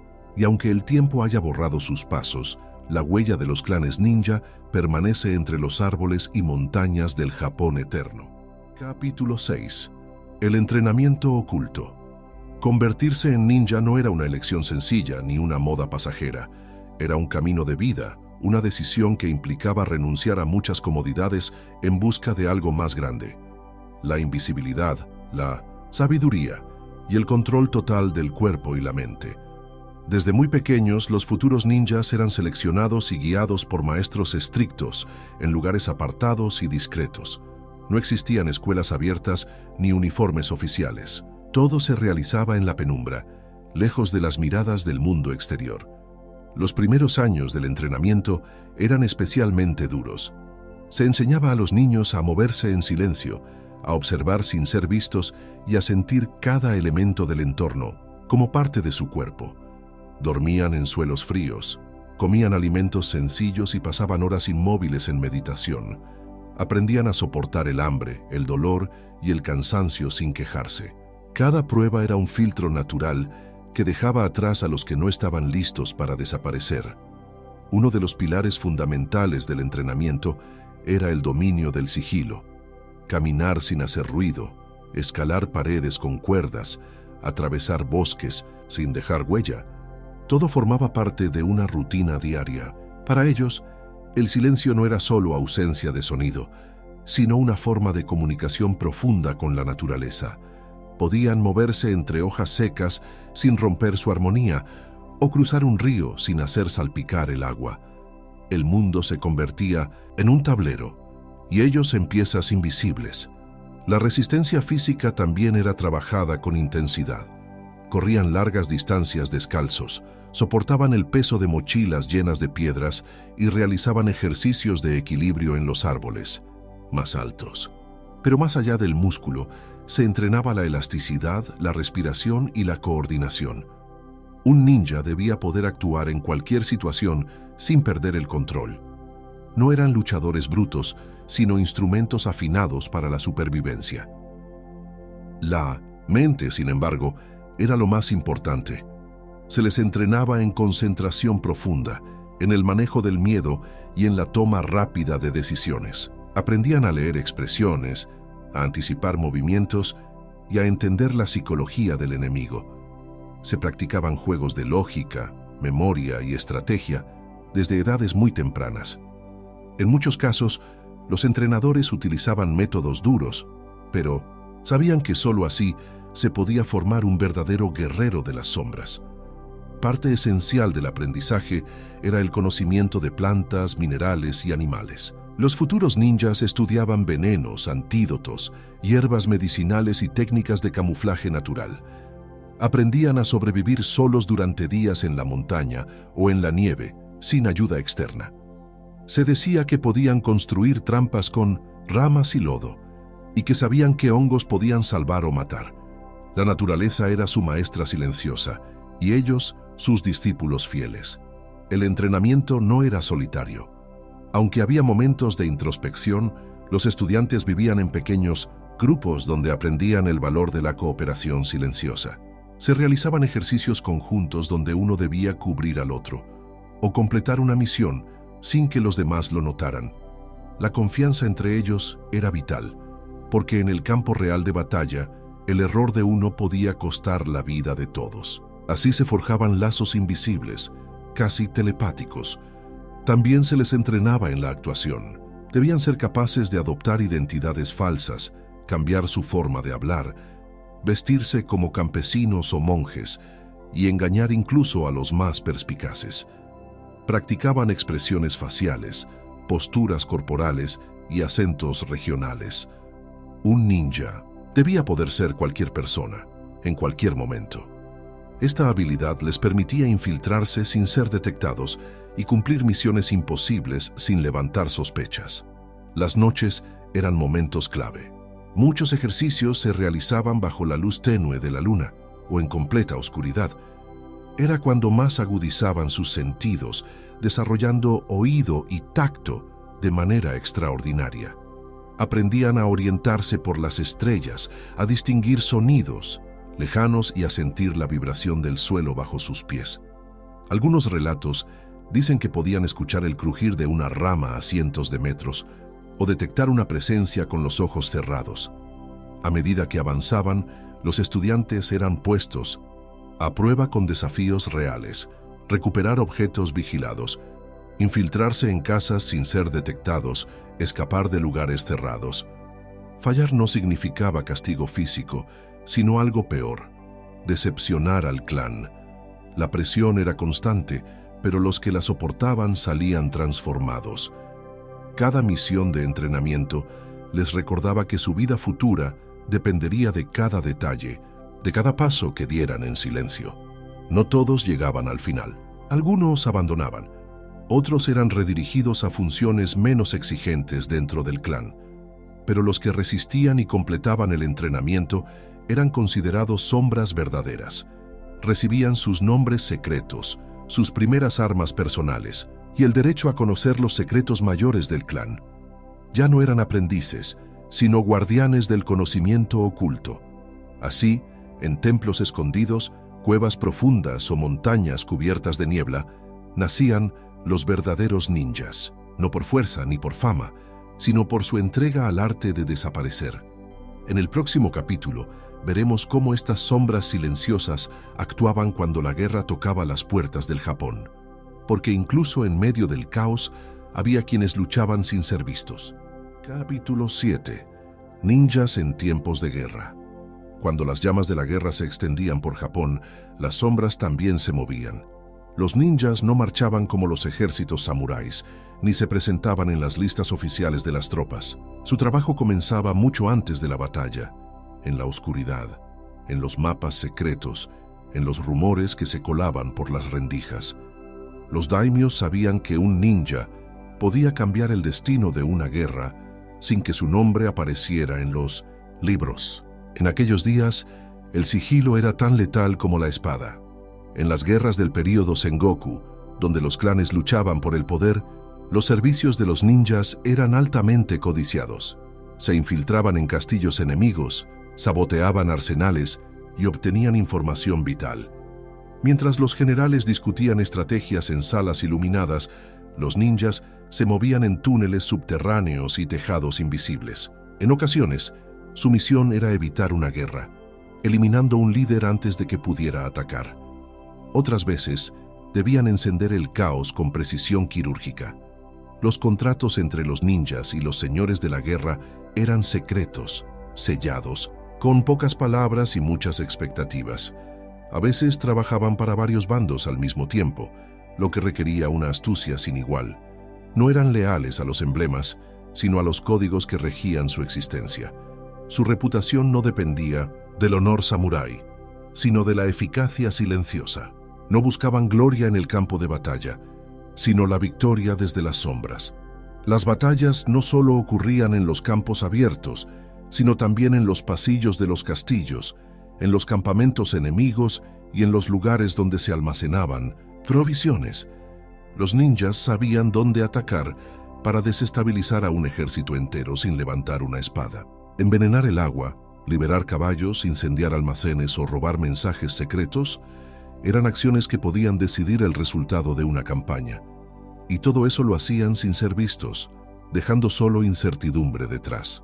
Speaker 1: Y aunque el tiempo haya borrado sus pasos, la huella de los clanes ninja permanece entre los árboles y montañas del Japón eterno. Capítulo 6. El entrenamiento oculto. Convertirse en ninja no era una elección sencilla ni una moda pasajera. Era un camino de vida, una decisión que implicaba renunciar a muchas comodidades en busca de algo más grande. La invisibilidad, la sabiduría y el control total del cuerpo y la mente. Desde muy pequeños, los futuros ninjas eran seleccionados y guiados por maestros estrictos en lugares apartados y discretos. No existían escuelas abiertas ni uniformes oficiales. Todo se realizaba en la penumbra, lejos de las miradas del mundo exterior. Los primeros años del entrenamiento eran especialmente duros. Se enseñaba a los niños a moverse en silencio, a observar sin ser vistos y a sentir cada elemento del entorno como parte de su cuerpo. Dormían en suelos fríos, comían alimentos sencillos y pasaban horas inmóviles en meditación. Aprendían a soportar el hambre, el dolor y el cansancio sin quejarse. Cada prueba era un filtro natural que dejaba atrás a los que no estaban listos para desaparecer. Uno de los pilares fundamentales del entrenamiento era el dominio del sigilo. Caminar sin hacer ruido, escalar paredes con cuerdas, atravesar bosques sin dejar huella. Todo formaba parte de una rutina diaria. Para ellos, el silencio no era solo ausencia de sonido, sino una forma de comunicación profunda con la naturaleza. Podían moverse entre hojas secas sin romper su armonía, o cruzar un río sin hacer salpicar el agua. El mundo se convertía en un tablero, y ellos en piezas invisibles. La resistencia física también era trabajada con intensidad. Corrían largas distancias descalzos, soportaban el peso de mochilas llenas de piedras y realizaban ejercicios de equilibrio en los árboles más altos. Pero más allá del músculo, se entrenaba la elasticidad, la respiración y la coordinación. Un ninja debía poder actuar en cualquier situación sin perder el control. No eran luchadores brutos, sino instrumentos afinados para la supervivencia. La mente, sin embargo, era lo más importante. Se les entrenaba en concentración profunda, en el manejo del miedo y en la toma rápida de decisiones. Aprendían a leer expresiones, a anticipar movimientos y a entender la psicología del enemigo. Se practicaban juegos de lógica, memoria y estrategia desde edades muy tempranas. En muchos casos, los entrenadores utilizaban métodos duros, pero sabían que solo así se podía formar un verdadero guerrero de las sombras. Parte esencial del aprendizaje era el conocimiento de plantas, minerales y animales. Los futuros ninjas estudiaban venenos, antídotos, hierbas medicinales y técnicas de camuflaje natural. Aprendían a sobrevivir solos durante días en la montaña o en la nieve, sin ayuda externa. Se decía que podían construir trampas con ramas y lodo, y que sabían qué hongos podían salvar o matar. La naturaleza era su maestra silenciosa, y ellos sus discípulos fieles. El entrenamiento no era solitario. Aunque había momentos de introspección, los estudiantes vivían en pequeños grupos donde aprendían el valor de la cooperación silenciosa. Se realizaban ejercicios conjuntos donde uno debía cubrir al otro, o completar una misión sin que los demás lo notaran. La confianza entre ellos era vital, porque en el campo real de batalla, el error de uno podía costar la vida de todos. Así se forjaban lazos invisibles casi telepáticos. También se les entrenaba en la actuación. Debían ser capaces de adoptar identidades falsas, cambiar su forma de hablar, vestirse como campesinos o monjes y engañar incluso a los más perspicaces. Practicaban expresiones faciales, posturas corporales y acentos regionales. Un ninja debía poder ser cualquier persona, en cualquier momento. Esta habilidad les permitía infiltrarse sin ser detectados y cumplir misiones imposibles sin levantar sospechas. Las noches eran momentos clave. Muchos ejercicios se realizaban bajo la luz tenue de la luna o en completa oscuridad. Era cuando más agudizaban sus sentidos, desarrollando oído y tacto de manera extraordinaria. Aprendían a orientarse por las estrellas, a distinguir sonidos lejanos y a sentir la vibración del suelo bajo sus pies. Algunos relatos dicen que podían escuchar el crujir de una rama a cientos de metros o detectar una presencia con los ojos cerrados. A medida que avanzaban, los estudiantes eran puestos a prueba con desafíos reales: recuperar objetos vigilados, infiltrarse en casas sin ser detectados, escapar de lugares cerrados. Fallar no significaba castigo físico, sino algo peor: decepcionar al clan. La presión era constante, pero los que la soportaban salían transformados. Cada misión de entrenamiento les recordaba que su vida futura dependería de cada detalle, de cada paso que dieran en silencio. No todos llegaban al final. Algunos abandonaban. Otros eran redirigidos a funciones menos exigentes dentro del clan. Pero los que resistían y completaban el entrenamiento eran considerados sombras verdaderas. Recibían sus nombres secretos, sus primeras armas personales y el derecho a conocer los secretos mayores del clan. Ya no eran aprendices, sino guardianes del conocimiento oculto. Así, en templos escondidos, cuevas profundas o montañas cubiertas de niebla, nacían los verdaderos ninjas, no por fuerza ni por fama, sino por su entrega al arte de desaparecer. En el próximo capítulo, veremos cómo estas sombras silenciosas actuaban cuando la guerra tocaba las puertas del Japón, porque incluso en medio del caos había quienes luchaban sin ser vistos. Capítulo 7. Ninjas en tiempos de guerra. Cuando las llamas de la guerra se extendían por Japón, las sombras también se movían. Los ninjas no marchaban como los ejércitos samuráis, ni se presentaban en las listas oficiales de las tropas. Su trabajo comenzaba mucho antes de la batalla, en la oscuridad, en los mapas secretos, en los rumores que se colaban por las rendijas. Los daimios sabían que un ninja podía cambiar el destino de una guerra sin que su nombre apareciera en los libros. En aquellos días, el sigilo era tan letal como la espada. En las guerras del período Sengoku, donde los clanes luchaban por el poder, los servicios de los ninjas eran altamente codiciados. Se infiltraban en castillos enemigos, saboteaban arsenales y obtenían información vital. Mientras los generales discutían estrategias en salas iluminadas, los ninjas se movían en túneles subterráneos y tejados invisibles. En ocasiones, su misión era evitar una guerra, eliminando un líder antes de que pudiera atacar. Otras veces, debían encender el caos con precisión quirúrgica. Los contratos entre los ninjas y los señores de la guerra eran secretos, sellados, con pocas palabras y muchas expectativas. A veces trabajaban para varios bandos al mismo tiempo, lo que requería una astucia sin igual. No eran leales a los emblemas, sino a los códigos que regían su existencia. Su reputación no dependía del honor samurái, sino de la eficacia silenciosa. No buscaban gloria en el campo de batalla, sino la victoria desde las sombras. Las batallas no solo ocurrían en los campos abiertos, sino también en los pasillos de los castillos, en los campamentos enemigos y en los lugares donde se almacenaban provisiones. Los ninjas sabían dónde atacar para desestabilizar a un ejército entero sin levantar una espada. Envenenar el agua, liberar caballos, incendiar almacenes o robar mensajes secretos eran acciones que podían decidir el resultado de una campaña. Y todo eso lo hacían sin ser vistos, dejando solo incertidumbre detrás.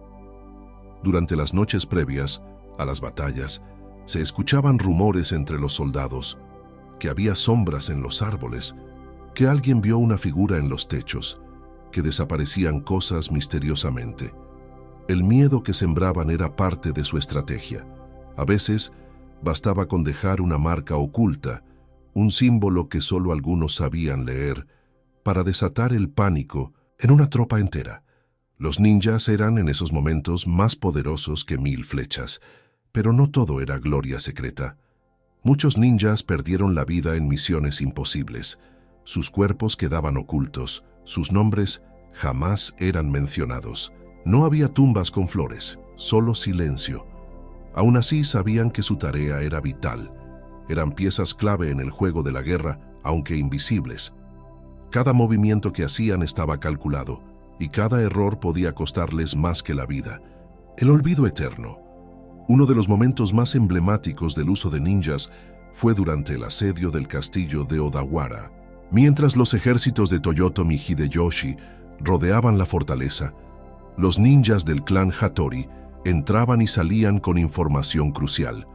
Speaker 1: Durante las noches previas a las batallas, se escuchaban rumores entre los soldados, que había sombras en los árboles, que alguien vio una figura en los techos, que desaparecían cosas misteriosamente. El miedo que sembraban era parte de su estrategia. A veces, bastaba con dejar una marca oculta, un símbolo que solo algunos sabían leer, para desatar el pánico en una tropa entera. Los ninjas eran en esos momentos más poderosos que 1000 flechas, pero no todo era gloria secreta. Muchos ninjas perdieron la vida en misiones imposibles. Sus cuerpos quedaban ocultos, sus nombres jamás eran mencionados. No había tumbas con flores, solo silencio. Aún así sabían que su tarea era vital. Eran piezas clave en el juego de la guerra, aunque invisibles. Cada movimiento que hacían estaba calculado, y cada error podía costarles más que la vida. El olvido eterno. Uno de los momentos más emblemáticos del uso de ninjas fue durante el asedio del castillo de Odawara. Mientras los ejércitos de Toyotomi Hideyoshi rodeaban la fortaleza, los ninjas del clan Hattori entraban y salían con información crucial.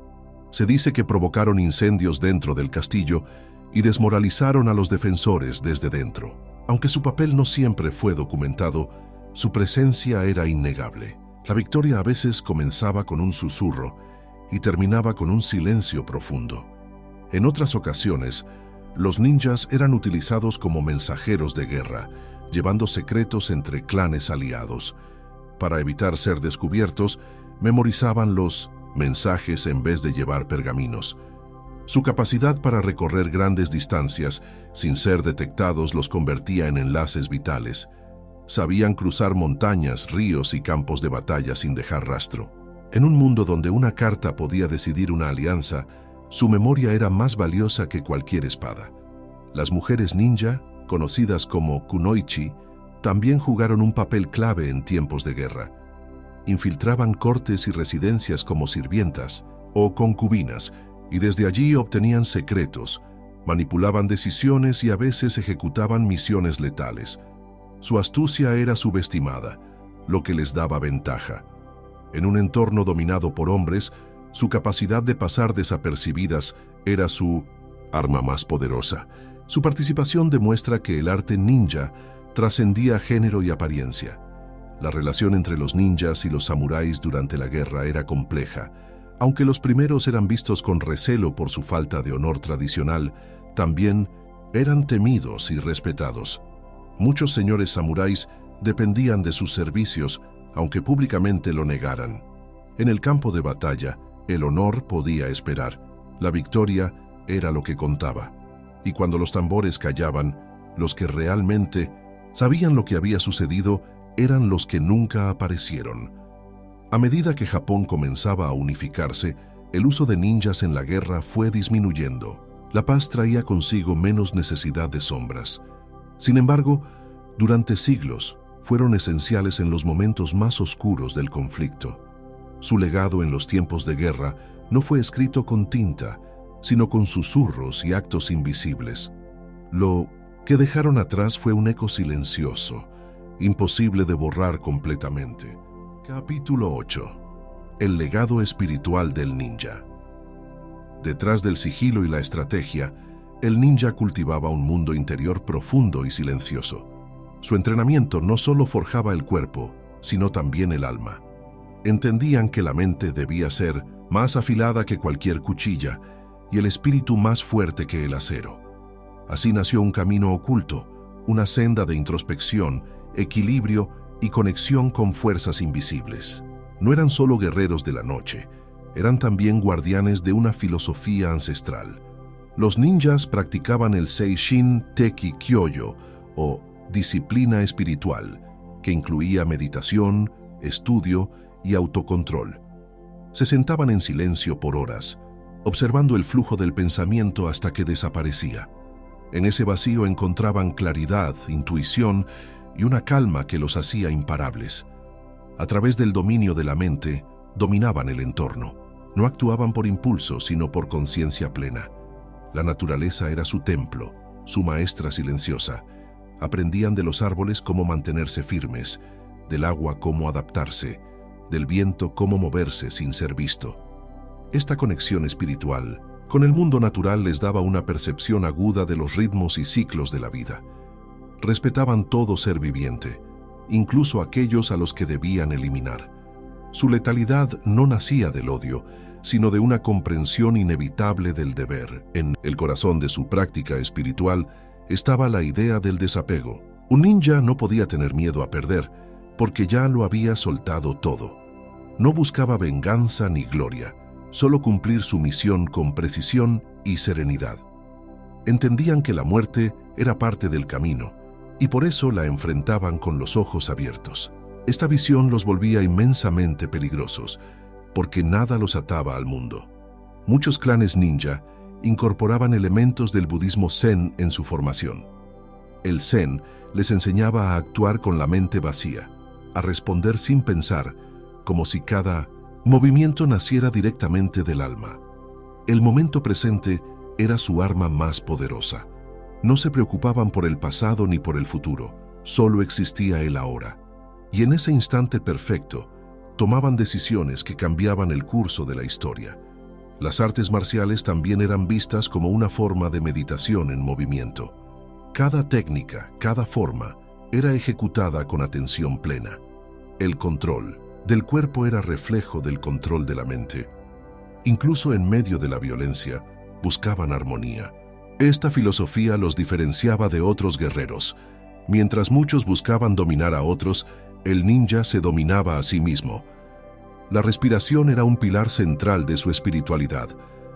Speaker 1: Se dice que provocaron incendios dentro del castillo y desmoralizaron a los defensores desde dentro. Aunque su papel no siempre fue documentado, su presencia era innegable. La victoria a veces comenzaba con un susurro y terminaba con un silencio profundo. En otras ocasiones, los ninjas eran utilizados como mensajeros de guerra, llevando secretos entre clanes aliados. Para evitar ser descubiertos, memorizaban los mensajes en vez de llevar pergaminos. Su capacidad para recorrer grandes distancias sin ser detectados los convertía en enlaces vitales. Sabían cruzar montañas, ríos y campos de batalla sin dejar rastro. En un mundo donde una carta podía decidir una alianza, su memoria era más valiosa que cualquier espada. Las mujeres ninja, conocidas como kunoichi, también jugaron un papel clave en tiempos de guerra. Infiltraban cortes y residencias como sirvientas o concubinas, y desde allí obtenían secretos, manipulaban decisiones y a veces ejecutaban misiones letales. Su astucia era subestimada, lo que les daba ventaja. En un entorno dominado por hombres, su capacidad de pasar desapercibidas era su arma más poderosa. Su participación demuestra que el arte ninja trascendía género y apariencia. La relación entre los ninjas y los samuráis durante la guerra era compleja. Aunque los primeros eran vistos con recelo por su falta de honor tradicional, también eran temidos y respetados. Muchos señores samuráis dependían de sus servicios, aunque públicamente lo negaran. En el campo de batalla, el honor podía esperar. La victoria era lo que contaba. Y cuando los tambores callaban, los que realmente sabían lo que había sucedido eran los que nunca aparecieron. A medida que Japón comenzaba a unificarse, el uso de ninjas en la guerra fue disminuyendo. La paz traía consigo menos necesidad de sombras. Sin embargo, durante siglos, fueron esenciales en los momentos más oscuros del conflicto. Su legado en los tiempos de guerra no fue escrito con tinta, sino con susurros y actos invisibles. Lo que dejaron atrás fue un eco silencioso, imposible de borrar completamente. Capítulo 8. El legado espiritual del ninja. Detrás del sigilo y la estrategia, el ninja cultivaba un mundo interior profundo y silencioso. Su entrenamiento no solo forjaba el cuerpo, sino también el alma. Entendían que la mente debía ser más afilada que cualquier cuchilla y el espíritu más fuerte que el acero. Así nació un camino oculto, una senda de introspección, equilibrio y conexión con fuerzas invisibles. No eran solo guerreros de la noche, eran también guardianes de una filosofía ancestral. Los ninjas practicaban el Seishin Teki Kyoyo, o disciplina espiritual, que incluía meditación, estudio y autocontrol. Se sentaban en silencio por horas, observando el flujo del pensamiento hasta que desaparecía. En ese vacío encontraban claridad, intuición y una calma que los hacía imparables. A través del dominio de la mente, dominaban el entorno. No actuaban por impulso, sino por conciencia plena. La naturaleza era su templo, su maestra silenciosa. Aprendían de los árboles cómo mantenerse firmes, del agua cómo adaptarse, del viento cómo moverse sin ser visto. Esta conexión espiritual Con el mundo natural les daba una percepción aguda de los ritmos y ciclos de la vida. Respetaban todo ser viviente, incluso aquellos a los que debían eliminar. Su letalidad no nacía del odio, sino de una comprensión inevitable del deber. En el corazón de su práctica espiritual estaba la idea del desapego. Un ninja no podía tener miedo a perder, porque ya lo había soltado todo. No buscaba venganza ni gloria, solo cumplir su misión con precisión y serenidad. Entendían que la muerte era parte del camino, y por eso la enfrentaban con los ojos abiertos. Esta visión los volvía inmensamente peligrosos, porque nada los ataba al mundo. Muchos clanes ninja incorporaban elementos del budismo zen en su formación. El zen les enseñaba a actuar con la mente vacía, a responder sin pensar, como si cada movimiento naciera directamente del alma. El momento presente era su arma más poderosa. No se preocupaban por el pasado ni por el futuro, solo existía el ahora. Y en ese instante perfecto, tomaban decisiones que cambiaban el curso de la historia. Las artes marciales también eran vistas como una forma de meditación en movimiento. Cada técnica, cada forma, era ejecutada con atención plena. El control del cuerpo era reflejo del control de la mente. Incluso en medio de la violencia, buscaban armonía. Esta filosofía los diferenciaba de otros guerreros. Mientras muchos buscaban dominar a otros, el ninja se dominaba a sí mismo. La respiración era un pilar central de su espiritualidad.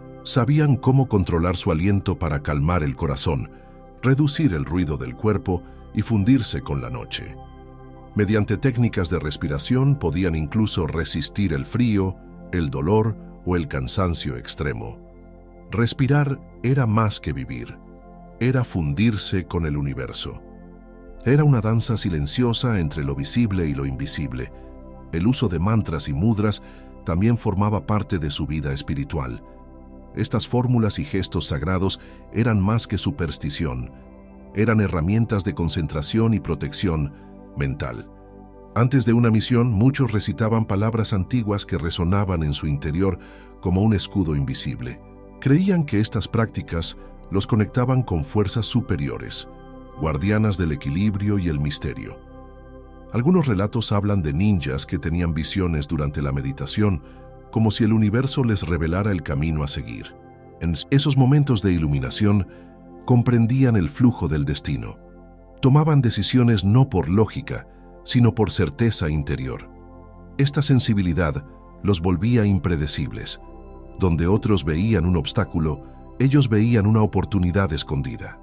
Speaker 1: Sabían cómo controlar su aliento para calmar el corazón, reducir el ruido del cuerpo y fundirse con la noche. Mediante técnicas de respiración podían incluso resistir el frío, el dolor o el cansancio extremo. Respirar era más que vivir, era fundirse con el universo. Era una danza silenciosa entre lo visible y lo invisible. El uso de mantras y mudras también formaba parte de su vida espiritual. Estas fórmulas y gestos sagrados eran más que superstición, eran herramientas de concentración y protección mental. Antes de una misión, muchos recitaban palabras antiguas que resonaban en su interior como un escudo invisible. Creían que estas prácticas los conectaban con fuerzas superiores, guardianas del equilibrio y el misterio. Algunos relatos hablan de ninjas que tenían visiones durante la meditación, como si el universo les revelara el camino a seguir. En esos momentos de iluminación, comprendían el flujo del destino. Tomaban decisiones no por lógica, sino por certeza interior. Esta sensibilidad los volvía impredecibles. Donde otros veían un obstáculo, ellos veían una oportunidad escondida.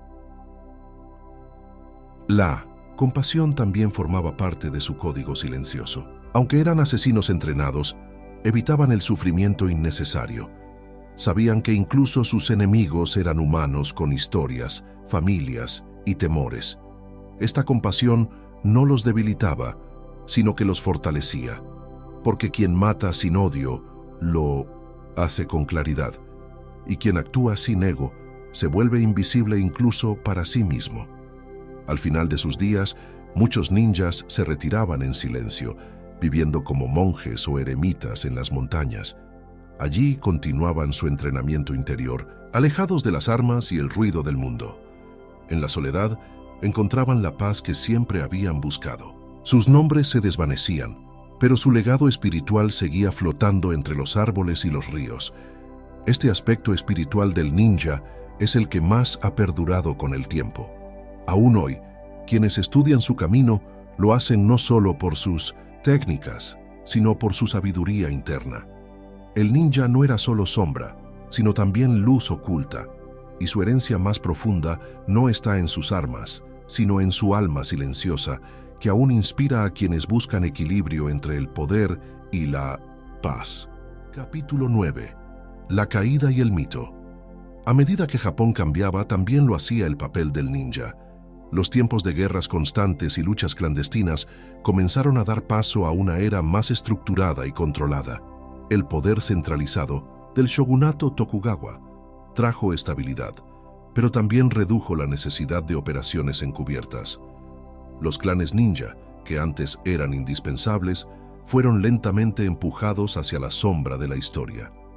Speaker 1: La compasión también formaba parte de su código silencioso. Aunque eran asesinos entrenados, evitaban el sufrimiento innecesario. Sabían que incluso sus enemigos eran humanos con historias, familias y temores. Esta compasión no los debilitaba, sino que los fortalecía, porque quien mata sin odio lo hace con claridad, y quien actúa sin ego se vuelve invisible incluso para sí mismo. Al final de sus días, muchos ninjas se retiraban en silencio, viviendo como monjes o eremitas en las montañas. Allí continuaban su entrenamiento interior, alejados de las armas y el ruido del mundo. En la soledad, encontraban la paz que siempre habían buscado. Sus nombres se desvanecían, pero su legado espiritual seguía flotando entre los árboles y los ríos. Este aspecto espiritual del ninja es el que más ha perdurado con el tiempo. Aún hoy, quienes estudian su camino lo hacen no solo por sus técnicas, sino por su sabiduría interna. El ninja no era solo sombra, sino también luz oculta, y su herencia más profunda no está en sus armas, sino en su alma silenciosa, que aún inspira a quienes buscan equilibrio entre el poder y la paz. Capítulo 9. La caída y el mito. A medida que Japón cambiaba, también lo hacía el papel del ninja. Los tiempos de guerras constantes y luchas clandestinas comenzaron a dar paso a una era más estructurada y controlada. El poder centralizado del shogunato Tokugawa trajo estabilidad, pero también redujo la necesidad de operaciones encubiertas. Los clanes ninja, que antes eran indispensables, fueron lentamente empujados hacia la sombra de la historia.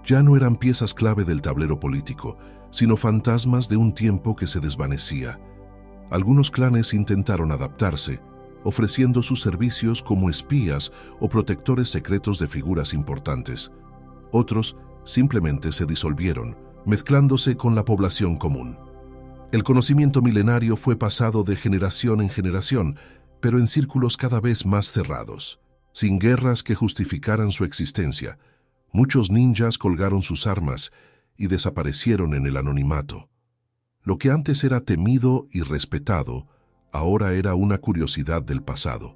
Speaker 1: Ya no eran piezas clave del tablero político, sino fantasmas de un tiempo que se desvanecía. Algunos clanes intentaron adaptarse, ofreciendo sus servicios como espías o protectores secretos de figuras importantes. Otros simplemente se disolvieron, mezclándose con la población común. El conocimiento milenario fue pasado de generación en generación, pero en círculos cada vez más cerrados. Sin guerras que justificaran su existencia, muchos ninjas colgaron sus armas y desaparecieron en el anonimato. Lo que antes era temido y respetado, ahora era una curiosidad del pasado.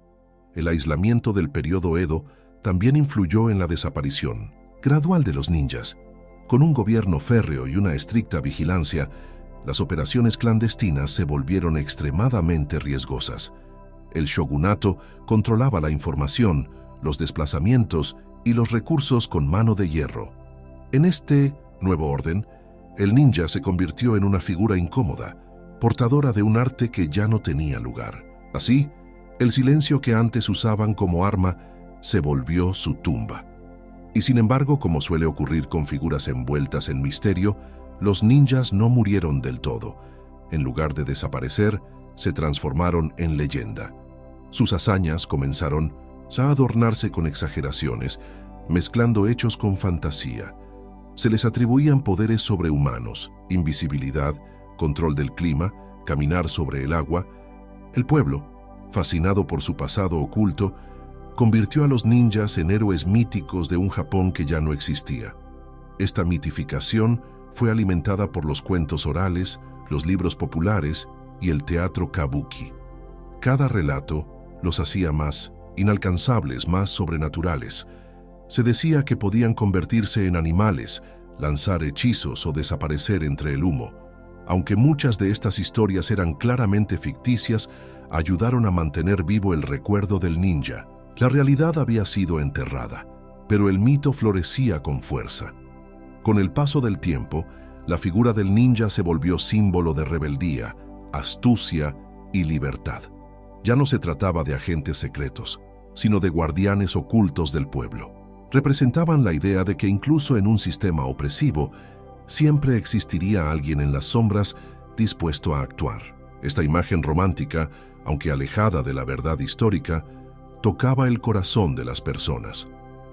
Speaker 1: El aislamiento del periodo Edo también influyó en la desaparición gradual de los ninjas. Con un gobierno férreo y una estricta vigilancia, las operaciones clandestinas se volvieron extremadamente riesgosas. El shogunato controlaba la información, los desplazamientos y los recursos con mano de hierro. En este nuevo orden, el ninja se convirtió en una figura incómoda, portadora de un arte que ya no tenía lugar. Así, el silencio que antes usaban como arma se volvió su tumba. Y sin embargo, como suele ocurrir con figuras envueltas en misterio, los ninjas no murieron del todo. En lugar de desaparecer, se transformaron en leyenda. Sus hazañas comenzaron a adornarse con exageraciones, mezclando hechos con fantasía. Se les atribuían poderes sobrehumanos, invisibilidad, control del clima, caminar sobre el agua. El pueblo, fascinado por su pasado oculto, convirtió a los ninjas en héroes míticos de un Japón que ya no existía. Esta mitificación fue alimentada por los cuentos orales, los libros populares y el teatro kabuki. Cada relato los hacía más inalcanzables, más sobrenaturales. Se decía que podían convertirse en animales, lanzar hechizos o desaparecer entre el humo. Aunque muchas de estas historias eran claramente ficticias, ayudaron a mantener vivo el recuerdo del ninja. La realidad había sido enterrada, pero el mito florecía con fuerza. Con el paso del tiempo, la figura del ninja se volvió símbolo de rebeldía, astucia y libertad. Ya no se trataba de agentes secretos, sino de guardianes ocultos del pueblo. Representaban la idea de que incluso en un sistema opresivo, siempre existiría alguien en las sombras dispuesto a actuar. Esta imagen romántica, aunque alejada de la verdad histórica, tocaba el corazón de las personas.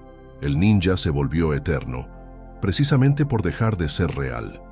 Speaker 1: El ninja se volvió eterno, precisamente por dejar de ser real.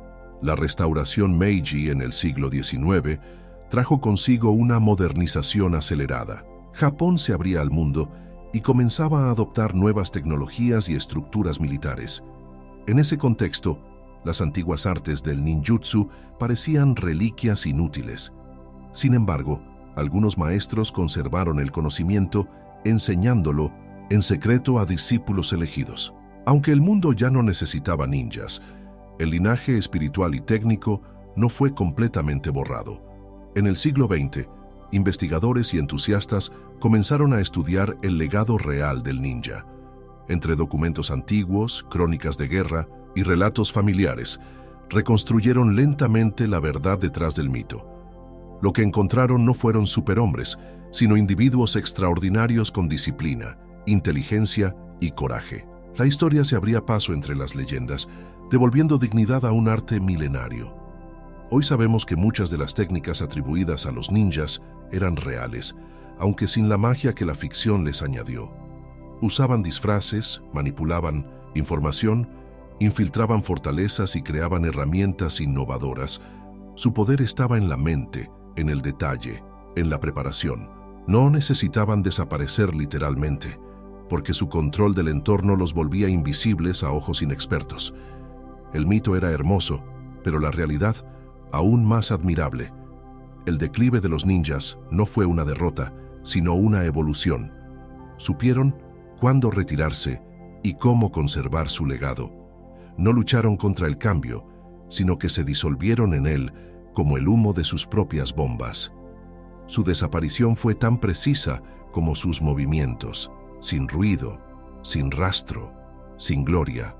Speaker 1: La restauración Meiji en el siglo XIX trajo consigo una modernización acelerada. Japón se abría al mundo y comenzaba a adoptar nuevas tecnologías y estructuras militares. En ese contexto, las antiguas artes del ninjutsu parecían reliquias inútiles. Sin embargo, algunos maestros conservaron el conocimiento, enseñándolo en secreto a discípulos elegidos. Aunque el mundo ya no necesitaba ninjas, el linaje espiritual y técnico no fue completamente borrado. En el siglo XX, investigadores y entusiastas comenzaron a estudiar el legado real del ninja. Entre documentos antiguos, crónicas de guerra y relatos familiares, reconstruyeron lentamente la verdad detrás del mito. Lo que encontraron no fueron superhombres, sino individuos extraordinarios con disciplina, inteligencia y coraje. La historia se abría paso entre las leyendas, devolviendo dignidad a un arte milenario. Hoy sabemos que muchas de las técnicas atribuidas a los ninjas eran reales, aunque sin la magia que la ficción les añadió. Usaban disfraces, manipulaban información, infiltraban fortalezas y creaban herramientas innovadoras. Su poder estaba en la mente, en el detalle, en la preparación. No necesitaban desaparecer literalmente, porque su control del entorno los volvía invisibles a ojos inexpertos. El mito era hermoso, pero la realidad aún más admirable. El declive de los ninjas no fue una derrota, sino una evolución. Supieron cuándo retirarse y cómo conservar su legado. No lucharon contra el cambio, sino que se disolvieron en él como el humo de sus propias bombas. Su desaparición fue tan precisa como sus movimientos, sin ruido, sin rastro, sin gloria.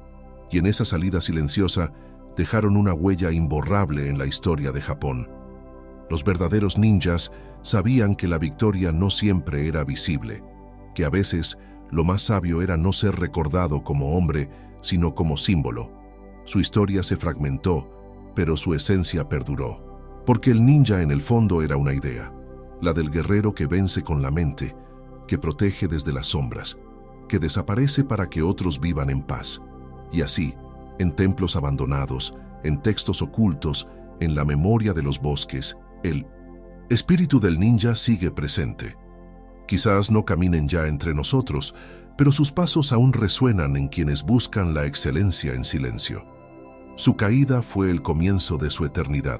Speaker 1: Y en esa salida silenciosa dejaron una huella imborrable en la historia de Japón. Los verdaderos ninjas sabían que la victoria no siempre era visible, que a veces lo más sabio era no ser recordado como hombre, sino como símbolo. Su historia se fragmentó, pero su esencia perduró. Porque el ninja en el fondo era una idea, la del guerrero que vence con la mente, que protege desde las sombras, que desaparece para que otros vivan en paz. Y así, en templos abandonados, en textos ocultos, en la memoria de los bosques, el espíritu del ninja sigue presente. Quizás no caminen ya entre nosotros, pero sus pasos aún resuenan en quienes buscan la excelencia en silencio. Su caída fue el comienzo de su eternidad,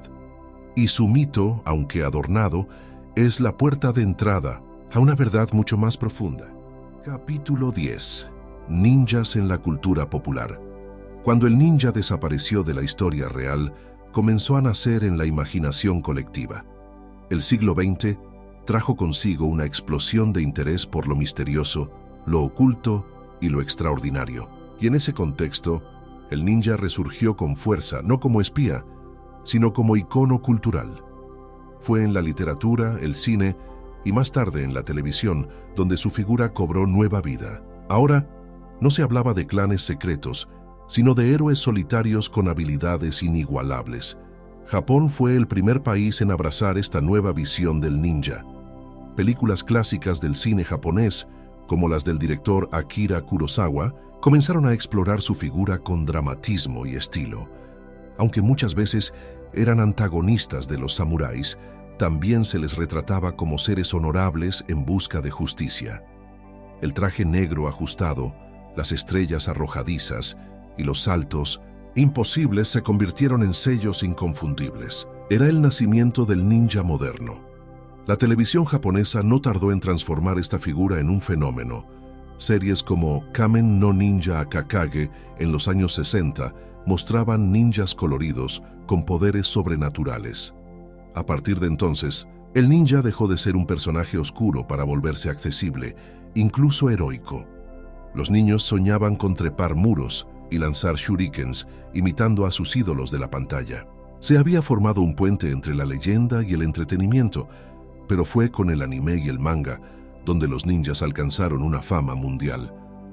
Speaker 1: y su mito, aunque adornado, es la puerta de entrada a una verdad mucho más profunda. Capítulo 10. Ninjas en la cultura popular. Cuando el ninja desapareció de la historia real, comenzó a nacer en la imaginación colectiva. El siglo XX trajo consigo una explosión de interés por lo misterioso, lo oculto y lo extraordinario. Y en ese contexto, el ninja resurgió con fuerza, no como espía, sino como icono cultural. Fue en la literatura, el cine y más tarde en la televisión donde su figura cobró nueva vida. Ahora, no se hablaba de clanes secretos, sino de héroes solitarios con habilidades inigualables. Japón fue el primer país en abrazar esta nueva visión del ninja. Películas clásicas del cine japonés, como las del director Akira Kurosawa, comenzaron a explorar su figura con dramatismo y estilo. Aunque muchas veces eran antagonistas de los samuráis, también se les retrataba como seres honorables en busca de justicia. El traje negro ajustado, las estrellas arrojadizas y los saltos imposibles se convirtieron en sellos inconfundibles. Era el nacimiento del ninja moderno. La televisión japonesa no tardó en transformar esta figura en un fenómeno. Series como Kamen no Ninja Akakage en los años 60 mostraban ninjas coloridos con poderes sobrenaturales. A partir de entonces, el ninja dejó de ser un personaje oscuro para volverse accesible, incluso heroico. Los niños soñaban con trepar muros y lanzar shurikens, imitando a sus ídolos de la pantalla. Se había formado un puente entre la leyenda y el entretenimiento, pero fue con el anime y el manga donde los ninjas alcanzaron una fama mundial.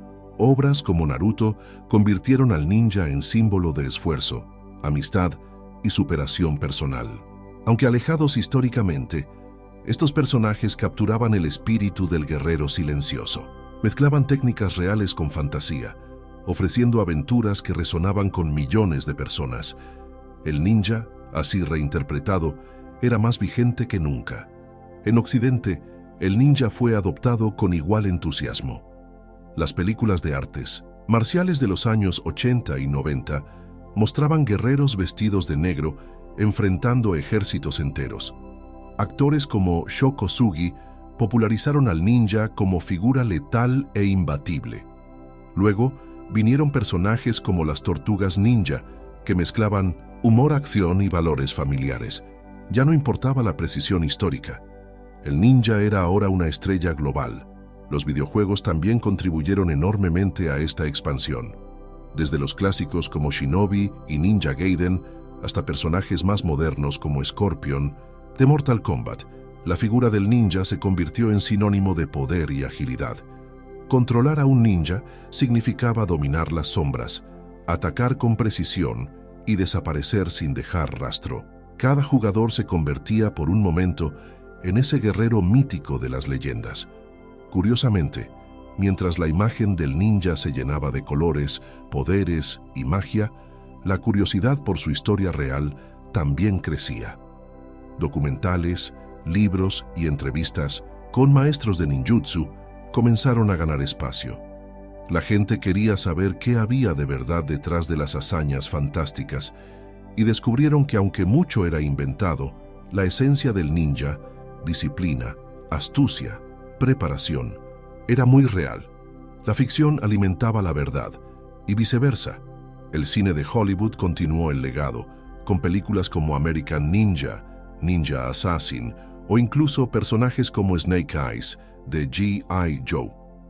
Speaker 1: Obras como Naruto convirtieron al ninja en símbolo de esfuerzo, amistad y superación personal. Aunque alejados históricamente, estos personajes capturaban el espíritu del guerrero silencioso. Mezclaban técnicas reales con fantasía, ofreciendo aventuras que resonaban con millones de personas. El ninja, así reinterpretado, era más vigente que nunca. En Occidente, el ninja fue adoptado con igual entusiasmo. Las películas de artes marciales de los años 80 y 90 mostraban guerreros vestidos de negro enfrentando ejércitos enteros. Actores como Sho Kosugi popularizaron al ninja como figura letal e imbatible. Luego, vinieron personajes como las tortugas ninja, que mezclaban humor, acción y valores familiares. Ya no importaba la precisión histórica. El ninja era ahora una estrella global. Los videojuegos también contribuyeron enormemente a esta expansión. Desde los clásicos como Shinobi y Ninja Gaiden, hasta personajes más modernos como Scorpion, de Mortal Kombat, la figura del ninja se convirtió en sinónimo de poder y agilidad. Controlar a un ninja significaba dominar las sombras, atacar con precisión y desaparecer sin dejar rastro. Cada jugador se convertía por un momento en ese guerrero mítico de las leyendas. Curiosamente, mientras la imagen del ninja se llenaba de colores, poderes y magia, la curiosidad por su historia real también crecía. Documentales, libros y entrevistas con maestros de ninjutsu comenzaron a ganar espacio. La gente quería saber qué había de verdad detrás de las hazañas fantásticas y descubrieron que aunque mucho era inventado, la esencia del ninja, disciplina, astucia, preparación, era muy real. La ficción alimentaba la verdad y viceversa. El cine de Hollywood continuó el legado, con películas como American Ninja, Ninja Assassin o incluso personajes como Snake Eyes de G.I. Joe.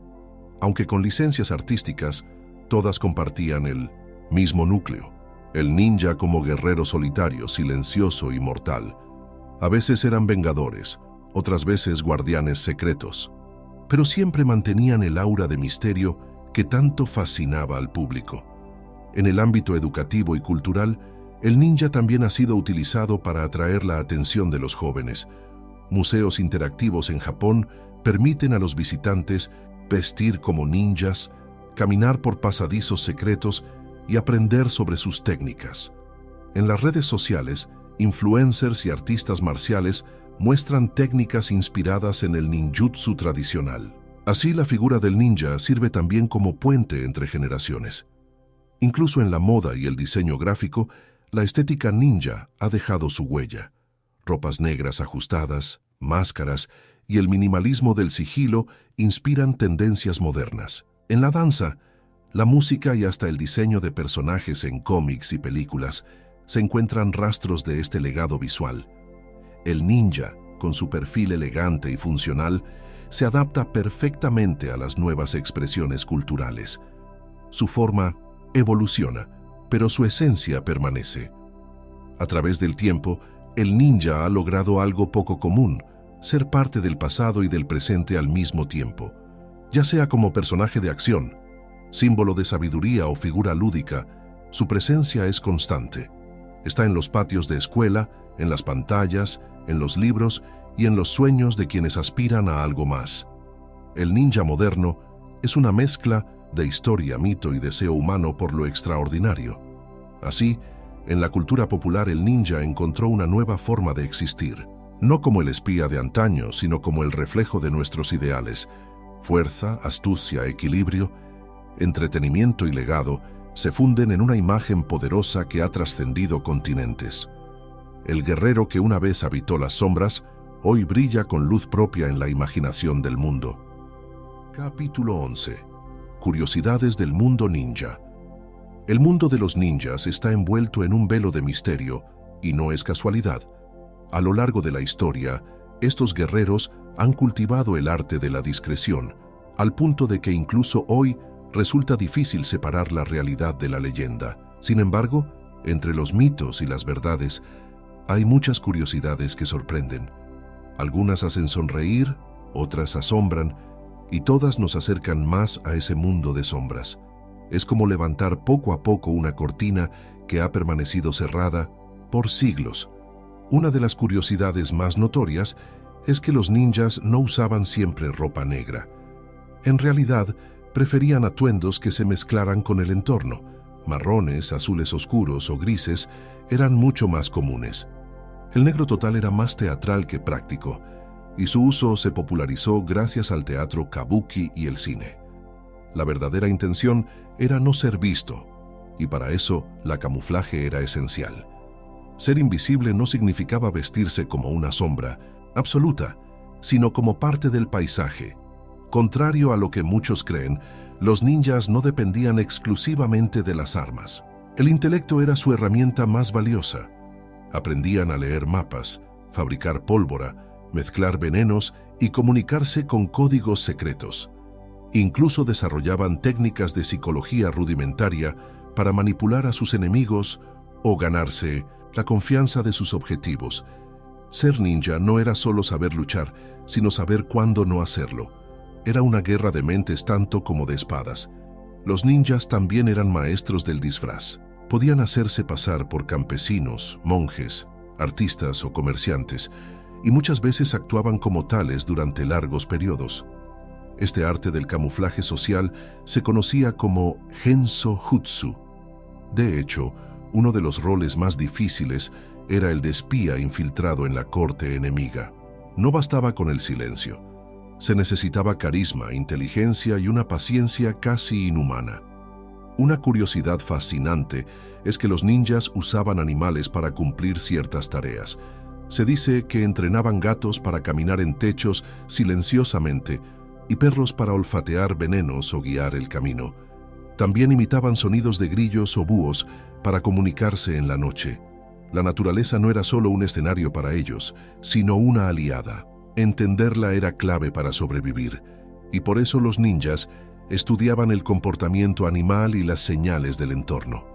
Speaker 1: Aunque con licencias artísticas, todas compartían el mismo núcleo, el ninja como guerrero solitario, silencioso y mortal. A veces eran vengadores, otras veces guardianes secretos, pero siempre mantenían el aura de misterio que tanto fascinaba al público. En el ámbito educativo y cultural, el ninja también ha sido utilizado para atraer la atención de los jóvenes. Museos interactivos en Japón permiten a los visitantes vestir como ninjas, caminar por pasadizos secretos y aprender sobre sus técnicas. En las redes sociales, influencers y artistas marciales muestran técnicas inspiradas en el ninjutsu tradicional. Así, la figura del ninja sirve también como puente entre generaciones. Incluso en la moda y el diseño gráfico, la estética ninja ha dejado su huella. Ropas negras ajustadas, máscaras y el minimalismo del sigilo inspiran tendencias modernas. En la danza, la música y hasta el diseño de personajes en cómics y películas se encuentran rastros de este legado visual. El ninja, con su perfil elegante y funcional, se adapta perfectamente a las nuevas expresiones culturales. Su forma evoluciona, pero su esencia permanece. A través del tiempo, el ninja ha logrado algo poco común: ser parte del pasado y del presente al mismo tiempo. Ya sea como personaje de acción, símbolo de sabiduría o figura lúdica, su presencia es constante. Está en los patios de escuela, en las pantallas, en los libros y en los sueños de quienes aspiran a algo más. El ninja moderno es una mezcla de historia, mito y deseo humano por lo extraordinario. Así, en la cultura popular el ninja encontró una nueva forma de existir, no como el espía de antaño, sino como el reflejo de nuestros ideales. Fuerza, astucia, equilibrio, entretenimiento y legado se funden en una imagen poderosa que ha trascendido continentes. El guerrero que una vez habitó las sombras, hoy brilla con luz propia en la imaginación del mundo. Capítulo 11. Curiosidades del mundo ninja. El mundo de los ninjas está envuelto en un velo de misterio, y no es casualidad. A lo largo de la historia, estos guerreros han cultivado el arte de la discreción, al punto de que incluso hoy resulta difícil separar la realidad de la leyenda. Sin embargo, entre los mitos y las verdades, hay muchas curiosidades que sorprenden. Algunas hacen sonreír, otras asombran, y todas nos acercan más a ese mundo de sombras. Es como levantar poco a poco una cortina que ha permanecido cerrada por siglos. Una de las curiosidades más notorias es que los ninjas no usaban siempre ropa negra. En realidad, preferían atuendos que se mezclaran con el entorno. Marrones, azules oscuros o grises eran mucho más comunes. El negro total era más teatral que práctico, y su uso se popularizó gracias al teatro kabuki y el cine. La verdadera intención era no ser visto, y para eso la camuflaje era esencial. Ser invisible no significaba vestirse como una sombra absoluta, sino como parte del paisaje. Contrario a lo que muchos creen, los ninjas no dependían exclusivamente de las armas. El intelecto era su herramienta más valiosa. Aprendían a leer mapas, fabricar pólvora, mezclar venenos y comunicarse con códigos secretos. Incluso desarrollaban técnicas de psicología rudimentaria para manipular a sus enemigos o ganarse la confianza de sus objetivos. Ser ninja no era solo saber luchar, sino saber cuándo no hacerlo. Era una guerra de mentes tanto como de espadas. Los ninjas también eran maestros del disfraz. Podían hacerse pasar por campesinos, monjes, artistas o comerciantes, y muchas veces actuaban como tales durante largos periodos. Este arte del camuflaje social se conocía como Genso Jutsu. De hecho, uno de los roles más difíciles era el de espía infiltrado en la corte enemiga. No bastaba con el silencio. Se necesitaba carisma, inteligencia y una paciencia casi inhumana. Una curiosidad fascinante es que los ninjas usaban animales para cumplir ciertas tareas. Se dice que entrenaban gatos para caminar en techos silenciosamente y perros para olfatear venenos o guiar el camino. También imitaban sonidos de grillos o búhos para comunicarse en la noche. La naturaleza no era solo un escenario para ellos, sino una aliada. Entenderla era clave para sobrevivir, y por eso los ninjas estudiaban el comportamiento animal y las señales del entorno.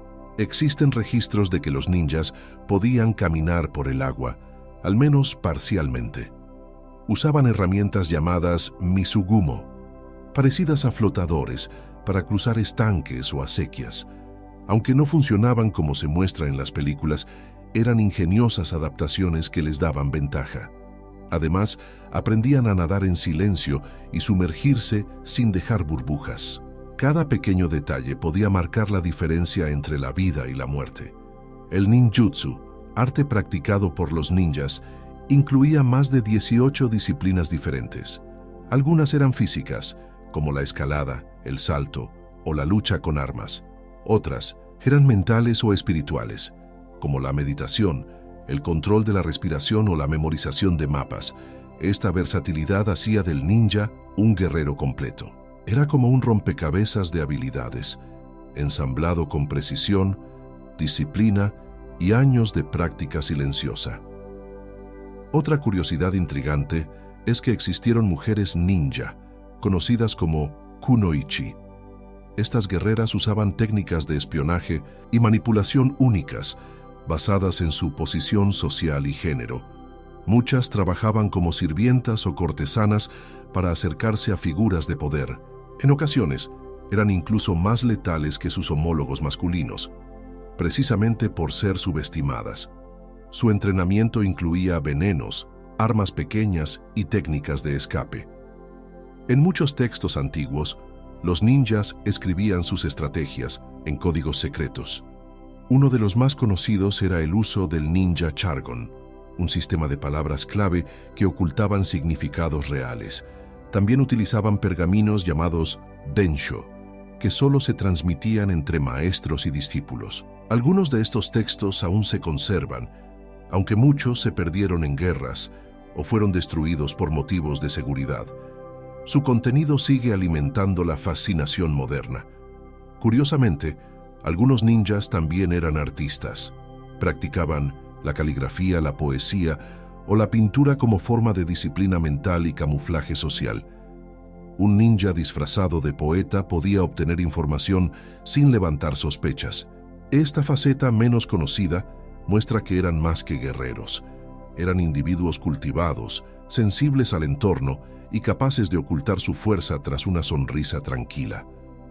Speaker 1: Existen registros de que los ninjas podían caminar por el agua, al menos parcialmente. Usaban herramientas llamadas misugumo, parecidas a flotadores, para cruzar estanques o acequias. Aunque no funcionaban como se muestra en las películas, eran ingeniosas adaptaciones que les daban ventaja. Además, aprendían a nadar en silencio y sumergirse sin dejar burbujas. Cada pequeño detalle podía marcar la diferencia entre la vida y la muerte. El ninjutsu, arte practicado por los ninjas, incluía más de 18 disciplinas diferentes. Algunas eran físicas, como la escalada, el salto o la lucha con armas. Otras eran mentales o espirituales, como la meditación, el control de la respiración o la memorización de mapas. Esta versatilidad hacía del ninja un guerrero completo. Era como un rompecabezas de habilidades, ensamblado con precisión, disciplina y años de práctica silenciosa. Otra curiosidad intrigante es que existieron mujeres ninja, conocidas como kunoichi. Estas guerreras usaban técnicas de espionaje y manipulación únicas, basadas en su posición social y género. Muchas trabajaban como sirvientas o cortesanas para acercarse a figuras de poder. En ocasiones, eran incluso más letales que sus homólogos masculinos, precisamente por ser subestimadas. Su entrenamiento incluía venenos, armas pequeñas y técnicas de escape. En muchos textos antiguos, los ninjas escribían sus estrategias en códigos secretos. Uno de los más conocidos era el uso del ninja jargon, un sistema de palabras clave que ocultaban significados reales. También utilizaban pergaminos llamados densho, que solo se transmitían entre maestros y discípulos. Algunos de estos textos aún se conservan, aunque muchos se perdieron en guerras o fueron destruidos por motivos de seguridad. Su contenido sigue alimentando la fascinación moderna. Curiosamente, algunos ninjas también eran artistas. Practicaban la caligrafía, la poesía o la pintura como forma de disciplina mental y camuflaje social. Un ninja disfrazado de poeta podía obtener información sin levantar sospechas. Esta faceta menos conocida muestra que eran más que guerreros. Eran individuos cultivados, sensibles al entorno y capaces de ocultar su fuerza tras una sonrisa tranquila.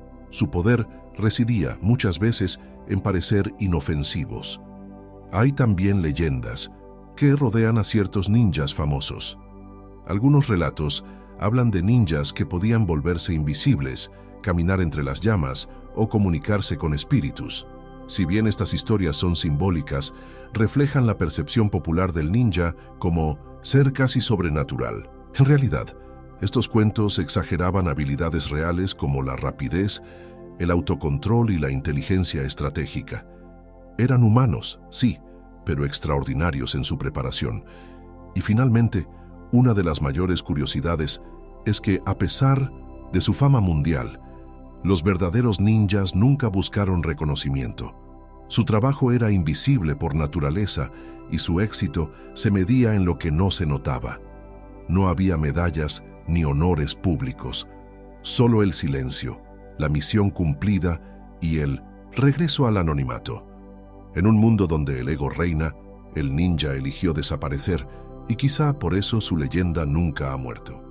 Speaker 1: Su poder residía muchas veces en parecer inofensivos. Hay también leyendas que rodean a ciertos ninjas famosos. Algunos relatos hablan de ninjas que podían volverse invisibles, caminar entre las llamas o comunicarse con espíritus. Si bien estas historias son simbólicas, reflejan la percepción popular del ninja como ser casi sobrenatural. En realidad, estos cuentos exageraban habilidades reales como la rapidez, el autocontrol y la inteligencia estratégica. Eran humanos, sí, pero extraordinarios en su preparación. Y finalmente, una de las mayores curiosidades es que, a pesar de su fama mundial, los verdaderos ninjas nunca buscaron reconocimiento. Su trabajo era invisible por naturaleza y su éxito se medía en lo que no se notaba. No había medallas ni honores públicos, solo el silencio, la misión cumplida y el regreso al anonimato. En un mundo donde el ego reina, el ninja eligió desaparecer y quizá por eso su leyenda nunca ha muerto.